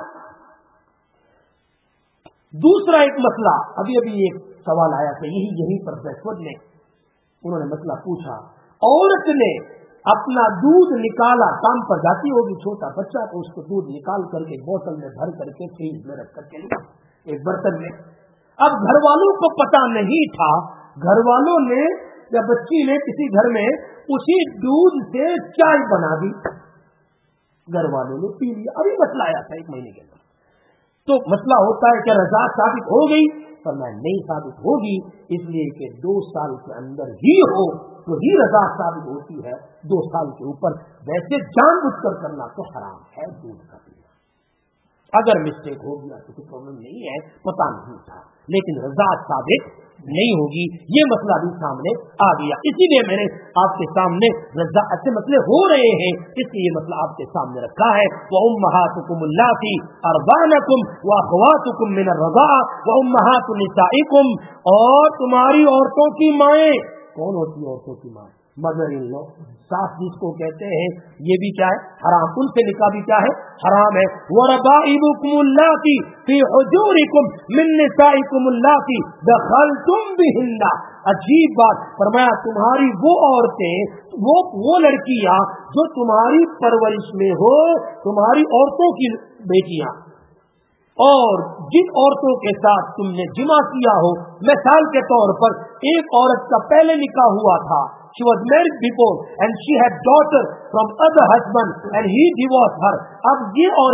दूसरा एक मसला, अभी एक सवाल आया था यही पर बैठवट ने उन्होंने मसला पूछा, औरत ने अपना दूध निकाला, काम पर जाती होगी, छोटा बच्चा तो उसको दूध निकाल करके बोतल में भर करके फ्रीज में रख करके लिया एक बर्तन में। अब घर वालों को पता नहीं था, घर वालों ने या बच्ची ने किसी घर में उसी दूध से चाय बना दी, घर वालों ने पी लिया। अभी मसला आया था 1 महीने के अंदर। तो मसला होता है कि रजा साबित हो गई, पर मैं नहीं साबित होगी, इसलिए कि 2 साल के अंदर ही हो तो ही रजा साबित होती है। 2 साल के ऊपर वैसे जानबूझकर करना तो हराम है दूध का पीना। अगर मिस्टेक हो गया तो कोई प्रॉब्लम नहीं है, पता नहीं था, लेकिन रजा साबित नहीं होगी। ये मसला भी सामने आ गया, इसीलिए मैंने आपके सामने रजा ऐसे मसले हो रहे हैं इसलिए ये मसला आपके सामने रखा है। व उम्महातुकुम अल्लाती अरदानकुम व अखवातुकुम मिन अर्रज़ा व उम्महातु निसाइकुम, और तुम्हारी औरतों की माएँ। कौन होती है औरतों की माँ? मदर इन लॉ, सास जिसको कहते हैं, ये भी क्या है? हराम। उनसे निकाह भी क्या है? हराम है। वरबाइबुकुम अल्लाती फी हुजूरिकुम मिन निसाइकुम अल्लाती दखलतुम बिहिन्ना। अजीब बात फरमाया, तुम्हारी वो औरतें, वो लड़कियां जो तुम्हारी परवरिश में हो, तुम्हारी औरतों की बेटियां, और जिन औरतों के साथ तुमने जिमा किया हो। मिसाल के तौर पर एक औरत का पहले निकाह हुआ था, she was married before and she had daughter from other husband and he divorced her. अब ये औरत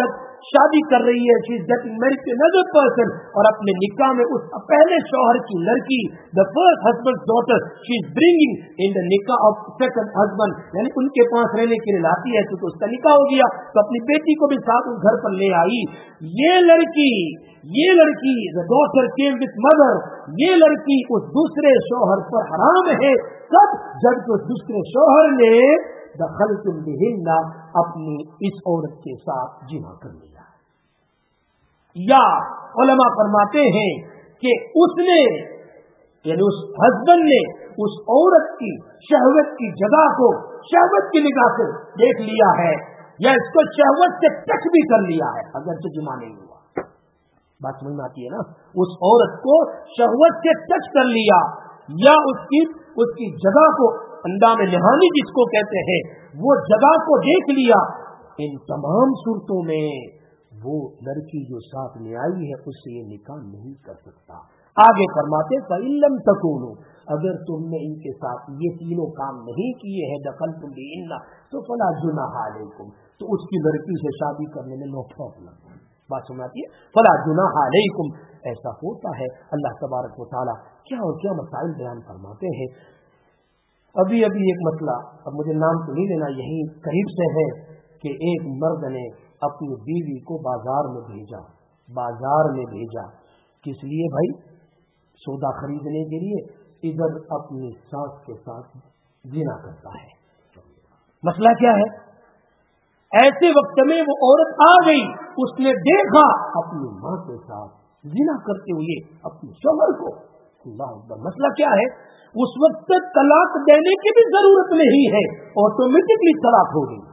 شادی کر رہی ہے, she is getting married to another person, और अपने निकाह में उस पहले शौहर की लड़की, the first husband's daughter, she is bringing in the nikah of second husband, यानी उनके पास रहने के लिए लाती है, तो उसका निकाह हो गया, तो अपनी बेटी को भी साथ उस घर पर ले आई. ये लड़की the daughter came with mother, ये लड़की उस दूसरे शौहर पर हराम है. कब? जब उस दूसरे शौहर ने दखलतुम बिहिन्ना, अपनी इस औरत के साथ जिना कर लिया. या उलमा फरमाते हैं कि उसने यानी उस हस्बैंड ने उस औरत की शहवत की जगह को शहवत की निगाह से देख लिया है, या इसको शहवत से टच भी कर लिया है, अगर तो जिमा नहीं हुआ. बात समझ में आती है ना? उस औरत को शहवत से टच कर लिया, या उसकी जगह को, अंडा में नहानी जिसको कहते हैं, वो जगह को देख लिया. इन तमाम सूरतों में वो लड़की जो साथ में आई है उससे ये निकाह नहीं कर सकता. आगे फरमाते फ़इल्लम तकूनु, अगर तुमने इनके साथ ये तीनों काम नहीं किए हैं, दखलतुम बिहिन्ना, तो फला जुनाह अलैकुम, तो उसकी लड़की से शादी करने में नो प्रॉब्लम. बात सुनाती है, फला जुनाह अलैकुम. ऐसा होता है. अल्लाह तबारक व तआला क्या और क्या मसाइल बयान फरमाते हैं. अभी एक मसला, अब मुझे नाम तो नहीं लेना, यही करीब से है, कि एक मर्द ने अपनी बीवी को बाजार में भेजा. किस लिए भाई? सौदा खरीदने के लिए. इधर अपनी सास के साथ जिना करता है. मसला क्या है? ऐसे वक्त में वो औरत आ गई, उसने देखा अपनी माँ के साथ जिना करते हुए अपने शौहर को. अल्लाह अकबर. मसला क्या है? उस वक्त तलाक देने की भी जरूरत नहीं है, ऑटोमेटिकली तलाक हो गई.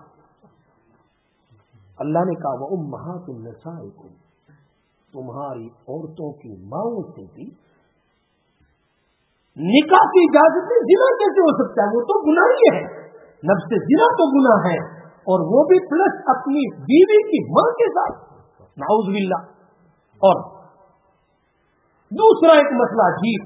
अल्लाह ने कहा वह उम्महातुन निसाइकुम, तुम्हारी औरतों की माओं से भी निकाह की इजाजत है. जिना कैसे हो सकता है? वो तो गुनाह ही है. नफ्स जिना तो गुनाह है, और वो भी प्लस अपनी बीवी की मां के साथ. नाउज़ बिल्लाह. और दूसरा एक मसला अजीब,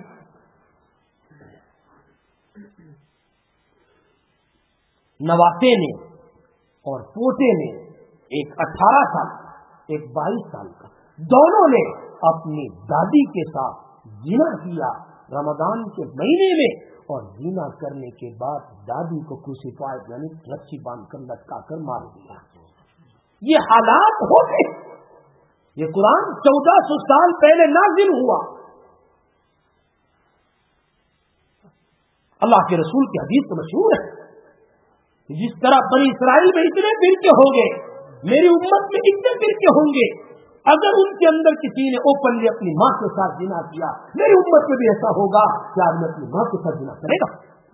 नवासे ने और पोते ने, एक 18 साल एक 22 साल का, दोनों ने अपनी दादी के साथ जिना किया रमजान के महीने में, और जिना करने के बाद दादी को क्रूसिफाइड यानी रस्सी बांध कर लटका कर मार दिया. ये हालात हो गए. ये कुरान 1400 साल पहले नाज़िल हुआ. अल्लाह के रसूल की हदीस तो मशहूर है, जिस तरह बनी इस्राइल में इतने फिरके हो गए, मेरी उम्मत में इतने फिरके होंगे. अगर उनके अंदर किसी ने ओपनली अपनी मां के साथ जिना किया, मेरी उम्मत में भी ऐसा होगा कि आदमी अपनी मां के साथ जिना करेगा.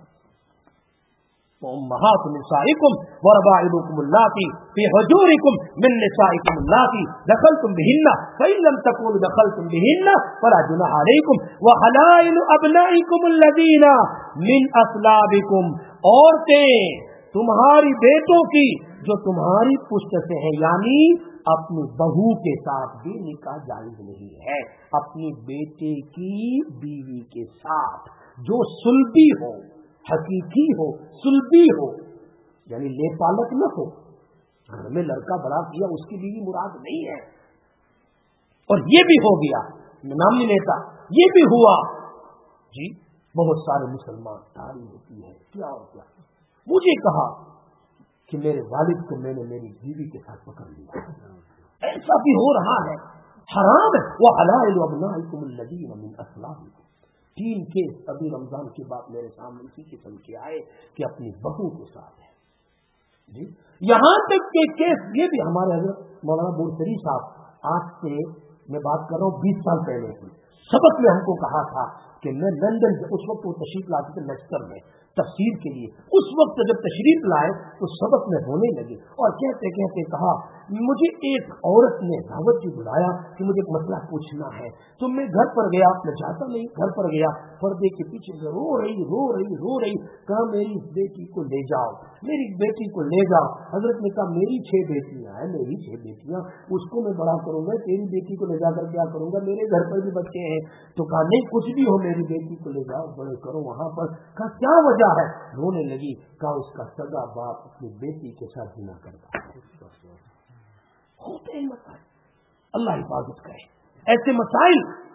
उम्महातु निसाइकुम व रबाइबुकुम अल्लाती फी हुजूरिकुम मिन निसाइकुम अल्लाती दखलतुम बिहिन्ना फइन लम तकूनु दखलतुम बिहिन्ना फला जुनाह अलैकुम व हलाइलु अबनाइकुम अल्लज़ीना मिन अस्लाबिकुम, औरतें तुम्हारी बेटों की जो तुम्हारी पुष्ट से है, यानी अपनी बहू के साथ भी निकाह जायज नहीं है. अपनी बेटे की बीवी के साथ जो सुलभी हो, हकीकी हो, सुलभी हो, यानी ले पालक न हो, घर में लड़का बड़ा किया उसकी बीवी मुराद नहीं है. और ये भी हो गया, मैं नाम नहीं लेता, ये भी हुआ जी. बहुत सारे मुसलमान तारीफ होती है क्या और क्या. मुझे कहा कि मेरे वालिद को मैंने मेरी बीवी के साथ पकड़ लिया. ऐसा भी हो रहा है, हराम है. वो हलाइलु अबनाइकुम अल्लज़ीना मिन अस्लाबिकुम. 3 केस अभी रमजान के बाद मेरे सामने इसी किस्म के आए कि अपनी बहू के साथ है जी. यहां तक के केस ये भी हमारे हज़रत मौलाना बुरसरी साहब आज से मैं बात कर रहा हूँ 20 साल पहले की सबक में हमको कहा था कि मैं लंदन से, उस वक्त वो तशरीफ लाते थे लेस्टर में तफसीर के लिए, उस वक्त जब तशरीफ लाए तो सबक में होने लगे और कहते कहते कहा मुझे एक औरत ने दावत की बुलाया कि मुझे एक मसला पूछना है. तो मैं घर पर गया, मैं चाहता नहीं, घर पर गया, पर्दे के पीछे रो रही. कहा मेरी बेटी को ले जाओ, मेरी बेटी को ले जाओ. हजरत ने कहा मेरी 6 बेटियां हैं, मेरी 6 बेटियां, उसको मैं बड़ा करूंगा, तेरी बेटी को ले जाकर क्या करूंगा, मेरे घर पर भी बच्चे हैं. तो कहा नहीं कुछ भी हो, मेरी बेटी को ले जाओ, बड़े करो वहां पर. कहा क्या वजह है? रोने लगी. कहा उसका सगा बाप अपनी बेटी के साथ जिना करता है ہوتے ہیں مسائل، اللہ حفاظت کرے ایسے مسائل۔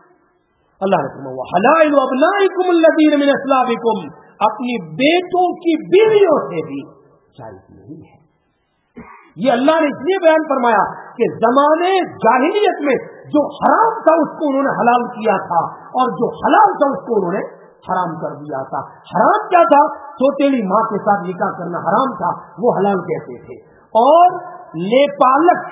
اللہ نے فرمایا وحلائل ابنائکم الذین من اصلابکم، اپنی بیٹوں کی بیویوں سے بھی جائز نہیں ہے۔ یہ اللہ نے اس لیے بیان فرمایا کہ زمانے جاہلیت میں جو حرام تھا اس کو انہوں نے حلال کیا تھا، اور جو حلال تھا اس کو انہوں نے حرام کر دیا تھا۔ حرام کیا تھا؟ سوتیلی ماں کے ساتھ نکاح کرنا حرام تھا، وہ حلال کہتے تھے۔ اور لے پالک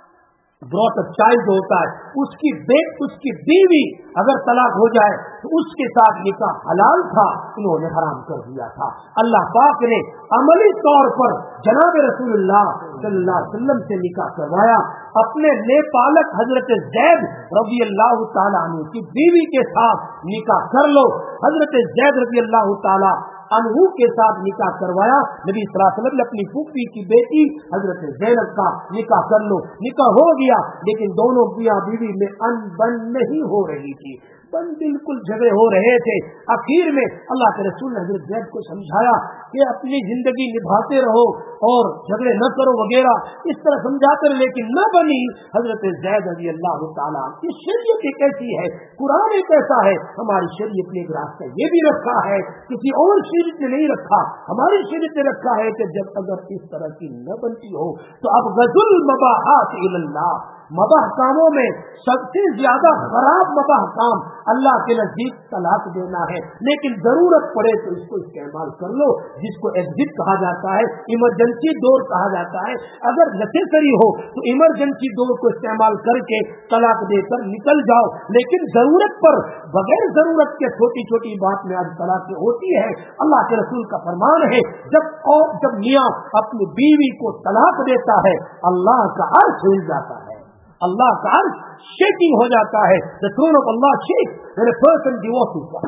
برات چائلڈ ہوتا ہے، اس کی بیوی اگر طلاق ہو جائے تو اس کے ساتھ نکاح حلال تھا، انہوں نے حرام کر دیا تھا۔ اللہ پاک نے عملی طور پر جناب رسول اللہ صلی اللہ علیہ وسلم سے نکاح کروایا۔ اپنے لے پالک حضرت زید رضی اللہ تعالیٰ عنہ کی بیوی کے ساتھ نکاح کر لو۔ حضرت زید رضی اللہ تعالیٰ عنہ کے ساتھ نکاح کروایا۔ نبی صلی اللہ علیہ وسلم نے اپنی پھوپھی کی بیٹی حضرت زینب کا نکاح کر لو۔ نکاح ہو گیا، لیکن دونوں میاں بیوی میں انبن نہیں ہو رہی تھی، بالکل جھگڑے ہو رہے تھے۔ اخیر میں اللہ کے رسول نے حضرت زید کو سمجھایا کہ اپنی زندگی نبھاتے رہو اور جھگڑے نہ کرو وغیرہ، اس طرح سمجھا کر، لیکن نہ بنی۔ حضرت زید رضی اللہ تعالیٰ کی شریعت ایک ایسی ہے، قرآن ایک ایسا ہے، ہماری شریعت نے ایک راستہ یہ بھی رکھا ہے، کسی اور شریعت نے نہیں رکھا، ہماری شریعت نے رکھا ہے کہ جب اگر اس طرح کی نہ بنتی ہو تو اب غزل مباحات اللہ، مباح کاموں میں سب سے زیادہ خراب مباح کام اللہ کے نزدیک طلاق دینا ہے، لیکن ضرورت پڑے تو اس کو استعمال کر لو، جس کو ایگزٹ کہا جاتا ہے، ایمرجنسی ڈور کہا جاتا ہے۔ اگر نیسیسری ہو تو ایمرجنسی ڈور کو استعمال کر کے طلاق دے کر نکل جاؤ، لیکن ضرورت پر بغیر ضرورت کے چھوٹی چھوٹی بات میں آج طلاق ہوتی ہے۔ اللہ کے رسول کا فرمان ہے جب میاں اپنی بیوی کو طلاق دیتا ہے اللہ کا عرش ہل جاتا ہے، اللہ کا عرش شیکنگ ہو جاتا ہے۔ The throne of Allah shakes when a person divorces one.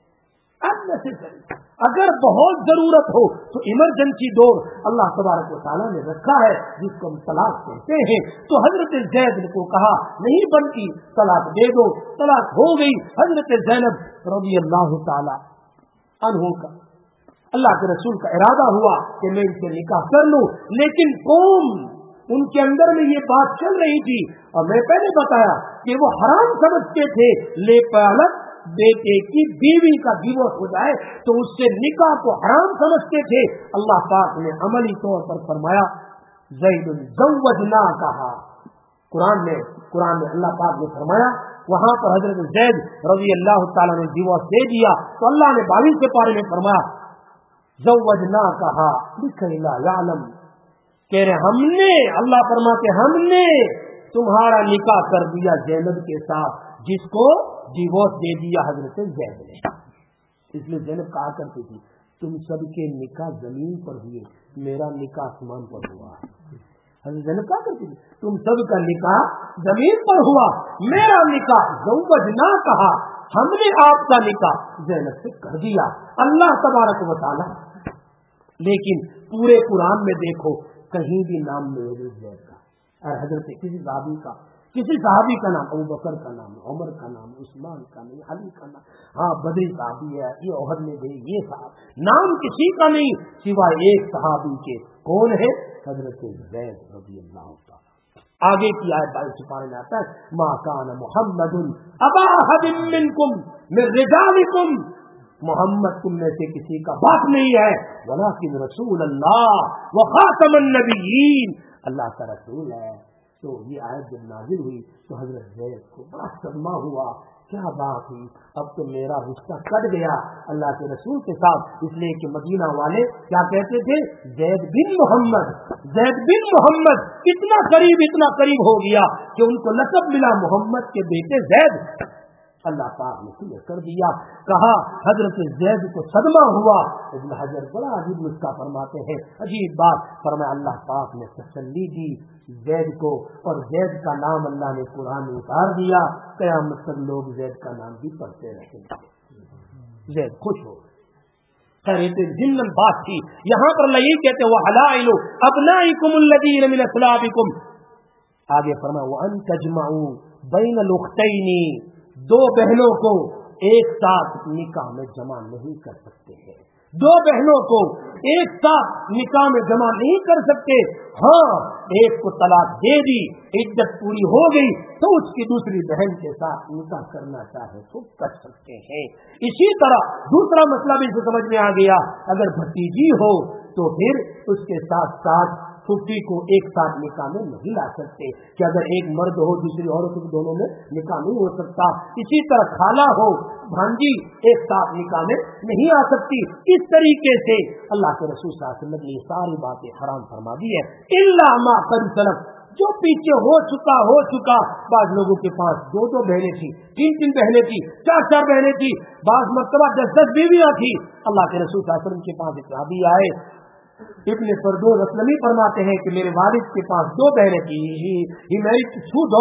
Unnecessary. اگر بہت ضرورت ہو تو ایمرجنسی ڈور اللہ تبارک و تعالیٰ نے رکھا ہے، جس کو ہم طلاق کہتے ہیں۔ تو حضرت زید کو کہا نہیں بنتی، طلاق دے دو۔ طلاق ہو گئی۔ حضرت زینب رضی اللہ تعالیٰ عنہ کا اللہ کے رسول کا ارادہ ہوا کہ میں ان سے نکاح کر لوں، لیکن قوم ان کے اندر میں یہ بات چل رہی تھی، اور میں پہلے بتایا کہ وہ حرام سمجھتے تھے لے پالک بیٹے کی بیوی کا ڈیورس ہو جائے تو اس سے نکاح کو حرام سمجھتے تھے۔ اللہ پاک نے عملی طور پر فرمایا زید زوجنا کہا، قرآن میں اللہ پاک نے فرمایا وہاں پر حضرت زید رضی اللہ تعالیٰ نے ڈیورس دے دیا، تو اللہ نے 22 پارے میں فرمایا زوجنا کہا لکھے لا یعلم، کہہ رہے ہم نے، اللہ فرماتے ہم نے تمہارا نکاح کر دیا زینب کے ساتھ جس کو ڈیورس دے دیا حضرت زید نے۔ اس لیے زینب کہا کرتی تھی تم سب کے نکاح زمین پر ہوئے، میرا نکاح آسمان پر ہوا۔ حضرت زینب کہا کرتی تھی تم سب کا نکاح زمین پر ہوا، میرا نکاح زوجنا کہا، ہم نے آپ کا نکاح زینب سے کر دیا۔ اللہ تبارک و تعالی، لیکن پورے قرآن میں دیکھو کہیں بھی نام نہیں حضرت زید کا، اور حضرت کسی صحابی کا نام، ابو بکر کا نام، عمر کا نام، عثمان کا نہیں، علی کا نام، ہاں بدری صحابی ہے، یہ عہد میں گئے، یہ صاحب نام کسی کا نہیں سوائے ایک صحابی کے، کون ہے؟ حضرت زید رضی اللہ تعالی۔ آگے کی آیت 22 پارے میں آتا ہے ما کان محمد ابا احد منکم من رجالکم، محمد تم میں سے کسی کا باپ نہیں ہے، ولکن رسول اللہ وخاتم النبیین، اللہ کا رسول ہے۔ تو یہ آیت جب نازل ہوئی تو حضرت زید کو بڑا صدمہ ہوا، کیا بات ہوئی، اب تو میرا رشتہ کٹ گیا اللہ کے رسول کے ساتھ، اس لیے کہ مدینہ والے کیا کہتے تھے زید بن محمد، اتنا قریب ہو گیا کہ ان کو لقب ملا محمد کے بیٹے زید۔ اللہ پاک نے کلیئر کر دیا، کہا حضرت زید کو صدمہ ہوا۔ ابن حجر بڑا عجیب نسخہ فرماتے ہیں، عجیب بات فرمایا، اللہ پاک نے تسلی دی زید کو، اور زید کا نام اللہ نے قرآن میں اتار دیا، قیامت تک لوگ زید کا نام بھی پڑھتے رہیں گے۔ زید خوش ہو جنن بات تھی۔ یہاں پر اللہ یہ کہتے وہ حلائل ابنائکم الذین من اصلابکم، آگے فرمایا وان تجمعوا بین الاختین، دو بہنوں کو ایک ساتھ نکاح میں جمع نہیں کر سکتے ہیں، دو بہنوں کو ایک साथ निकाह में जमा नहीं कर सकते। हाँ, एक को तलाक दे दी, इज्जत पूरी हो गई, तो उसकी दूसरी बहन के साथ निकाह करना चाहे तो कर सकते हैं। इसी तरह दूसरा मसला भी इसे समझ में आ गया, अगर भतीजी हो तो फिर उसके साथ साथ फूफी को एक साथ निकाह में नहीं ला सकते, कि अगर एक मर्द हो दूसरी औरत हो दोनों में निकाह नहीं हो सकता। इसी तरह खाला हो भांजी एक साथ निकाह में नहीं आ सकती। इस तरीके से अल्लाह के रसूल सल्लल्लाहु अलैहि वसल्लम ने ये सारी बातें हराम फरमा दी है। इल्ला मा कद सलफ, जो पीछे हो चुका। बाज लोगों के पास 2 बहनें थी, 3 बहनें थी, 4 बहनें थी, बाज मर्तबा 10 बीवियां थी। अल्लाह के रसूल सल्लल्लाहु अलैहि वसल्लम के पास एक सहाबी आए, इब्ने फरदौस असलमी फरमाते हैं कि मेरे वालिद के पास 2 बहनें थी। He married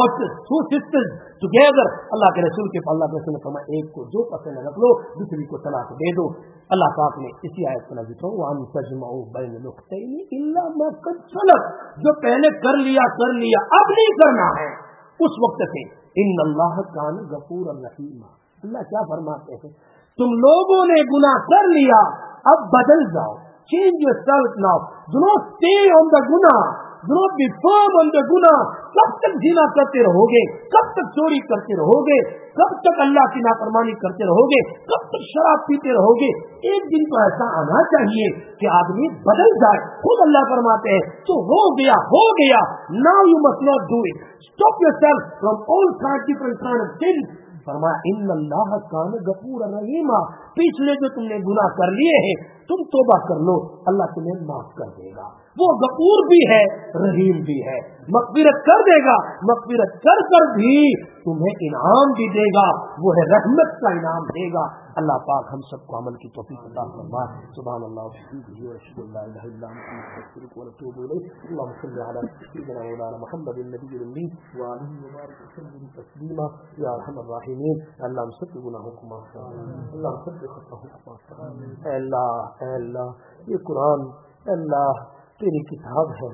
2 sisters together। अल्लाह के रसूल ने फरमाया एक को जो पसंद रख लो, दूसरी को तलाक दे दो। अल्लाह पाक ने इसी आयत का जिक्र वान तजमाउ बैन नुक्तैन इल्ला मा कद सलफ, जो पहले कर लिया अब नहीं करना है उस वक्त से। इन्नल्लाह कान गफूरर रहीमा, अल्लाह क्या फरमाते हैं, तुम लोगों ने गुनाह कर लिया, अब बदल जाओ, change yourself now, do not stay on the guna, do not be firm on the guna। कब तक जीना करते रहोगे, कब तक चोरी करते रहोगे, कब तक अल्लाह की नाफरमानी करते रहोगे, कब तक शराब पीते रहोगे। एक दिन तो ऐसा आना चाहिए कि आदमी बदल जाए। खुद अल्लाह फरमाते हैं तो हो गया, now you must not do it, stop yourself from all different kind of sins। फरमाया इन्नल्लाह कान गफूरर रहीमा, पिछले जो तुमने गुनाह कर लिए हैं तुम तौबा कर लो, अल्लाह तुम्हें माफ कर देगा। वो गफूर भी है, रहीम भी है, मग़फ़िरत कर देगा, मग़फ़िरत कर भी तुम्हें इनाम भी देगा, वो है रहमत का इनाम देगा। अल्लाह पाक हम सबको अमल की तौफीक अता फरमाए। सुभान अल्लाह व बिहम्दिही व अशहदु अल्ला इलाहा इल्ला अंता नस्तगफिरुका व नतूबु इलैक। अल्लाहुम्मा सल्लि अला सय्यिदिना मौलाना मुहम्मदिन नबिय्यिल उम्मी व आलिहि व बारिक वसल्लिम तस्लीमा या अरहमर राहिमीन। अल्लाह हम सब गुनाहों को माफ कर, अल्लाह हम सब खताओं को माफ कर। अल्लाह ये कुरान अल्लाह तेरी किताब है,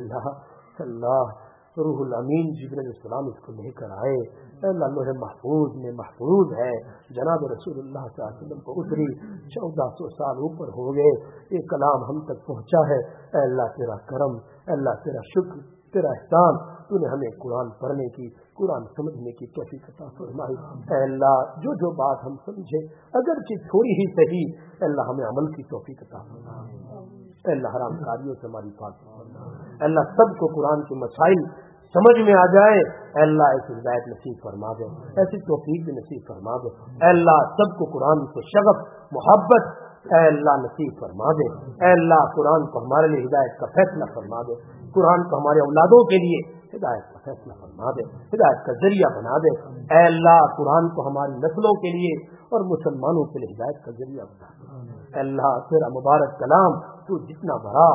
अल्लाह रूहुल अमीन जिब्रील अलैहिस्सलाम इसको लेकर आए, अल्लाह लोहे महफूज में महफूज है, जनाब रसूलुल्लाह सल्लल्लाहु अलैहि वसल्लम को उतरी 1400 साल ऊपर हो गए, ये कलाम हम तक पहुँचा है। अल्लाह तेरा करम, अल्लाह तेरा शुक्र, तेरा एहसान, तूने हमें कुरान पढ़ने की, कुरान समझने की तौफीक अता फरमाई। अल्लाह जो बात हम समझे अगरचे थोड़ी ही सही, अल्लाह हमें अमल की तौफीक अता फरमाई। अल्लाह हराम कारियों से हमारी हिफाज़त फरमा। अल्लाह सबको कुरान के मसाइल समझ में आ जाए, अल्लाह ऐसी हिदायत नसीब फरमा दे, ऐसी तौफीक भी नसीब फरमा दे। अल्लाह सबको कुरान से शगफ मोहब्बत अल्लाह नसीब फरमा दे। अल्लाह कुरान को हमारे लिए हिदायत का फैसला फरमा दे, कुरान को हमारे औलादों के लिए हिदायत का फैसला फरमा दे, हिदायत का जरिया बना दे। अल्लाह कुरान को हमारी नस्लों के लिए और मुसलमानों के लिए हिदायत का जरिया बना दे। अल्लाह तेरा मुबारक कलाम, तू जितना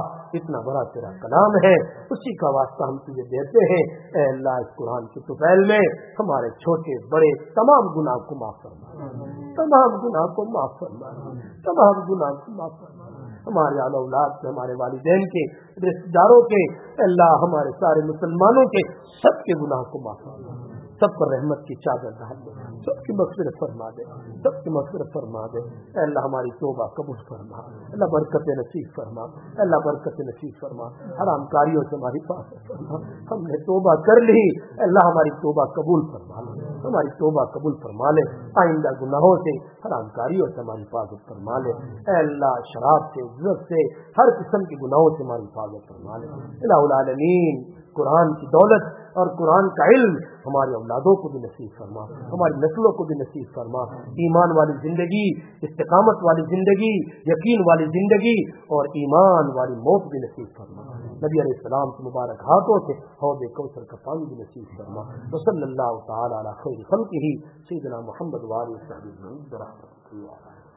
बड़ा तेरा कलाम है, उसी का वास्ता हम तुझे देते हैं। अल्लाह इस कुरान के तुफैल में हमारे छोटे बड़े तमाम गुनाह को माफ फरमा, तमाम गुनाह को माफ फरमा, तमाम गुनाह को माफ फरमा। हमारे आला औलाद के, हमारे वालिदैन के, रिश्तेदारों के, अल्लाह हमारे सारे मुसलमानों के सबके गुनाह को माफ फरमा, सब पर रहमत की चादर डाल दे, सबकी मग़फ़िरत फरमा दे, सबकी मग़फ़िरत फरमा दे। अल्लाह हमारी तौबा कबूल फरमा, अल्लाह बरकत नसीब फरमा, अल्लाह बरकत नसीब फरमा, हराम कारियों से हमारी हिफाज़त फरमा। हमने तौबा कर ली, अल्लाह हमारी तौबा कबूल फरमा ले, हमारी तौबा कबूल फरमा ले। आइंदा गुनाहों से, हराम कारियों से हमारी हिफाज़त फरमा ले। अल्लाह शराब से, ज़िना से, हर किस्म के गुनाहों से हमारी हिफाज़त फरमा ले। इलाहुल आलमीन कुरान की दौलत और कुरान का इल्म हमारी औलादों को भी नसीब फरमा, हमारी नस्लों को भी नसीब फरमा। ईमान वाली जिंदगी, इस्तिकामत वाली जिंदगी, यकीन वाली जिंदगी और ईमान वाली मौत भी नसीब फरमा। नबी अलैहिस्सलाम के मुबारक हाथों से हौज़ कौसर का पानी भी नसीब फरमा। सल्लल्लाहु तआला अला खैरि खल्क़िही सय्यिदिना मुहम्मद व आलिहि व सहबिही।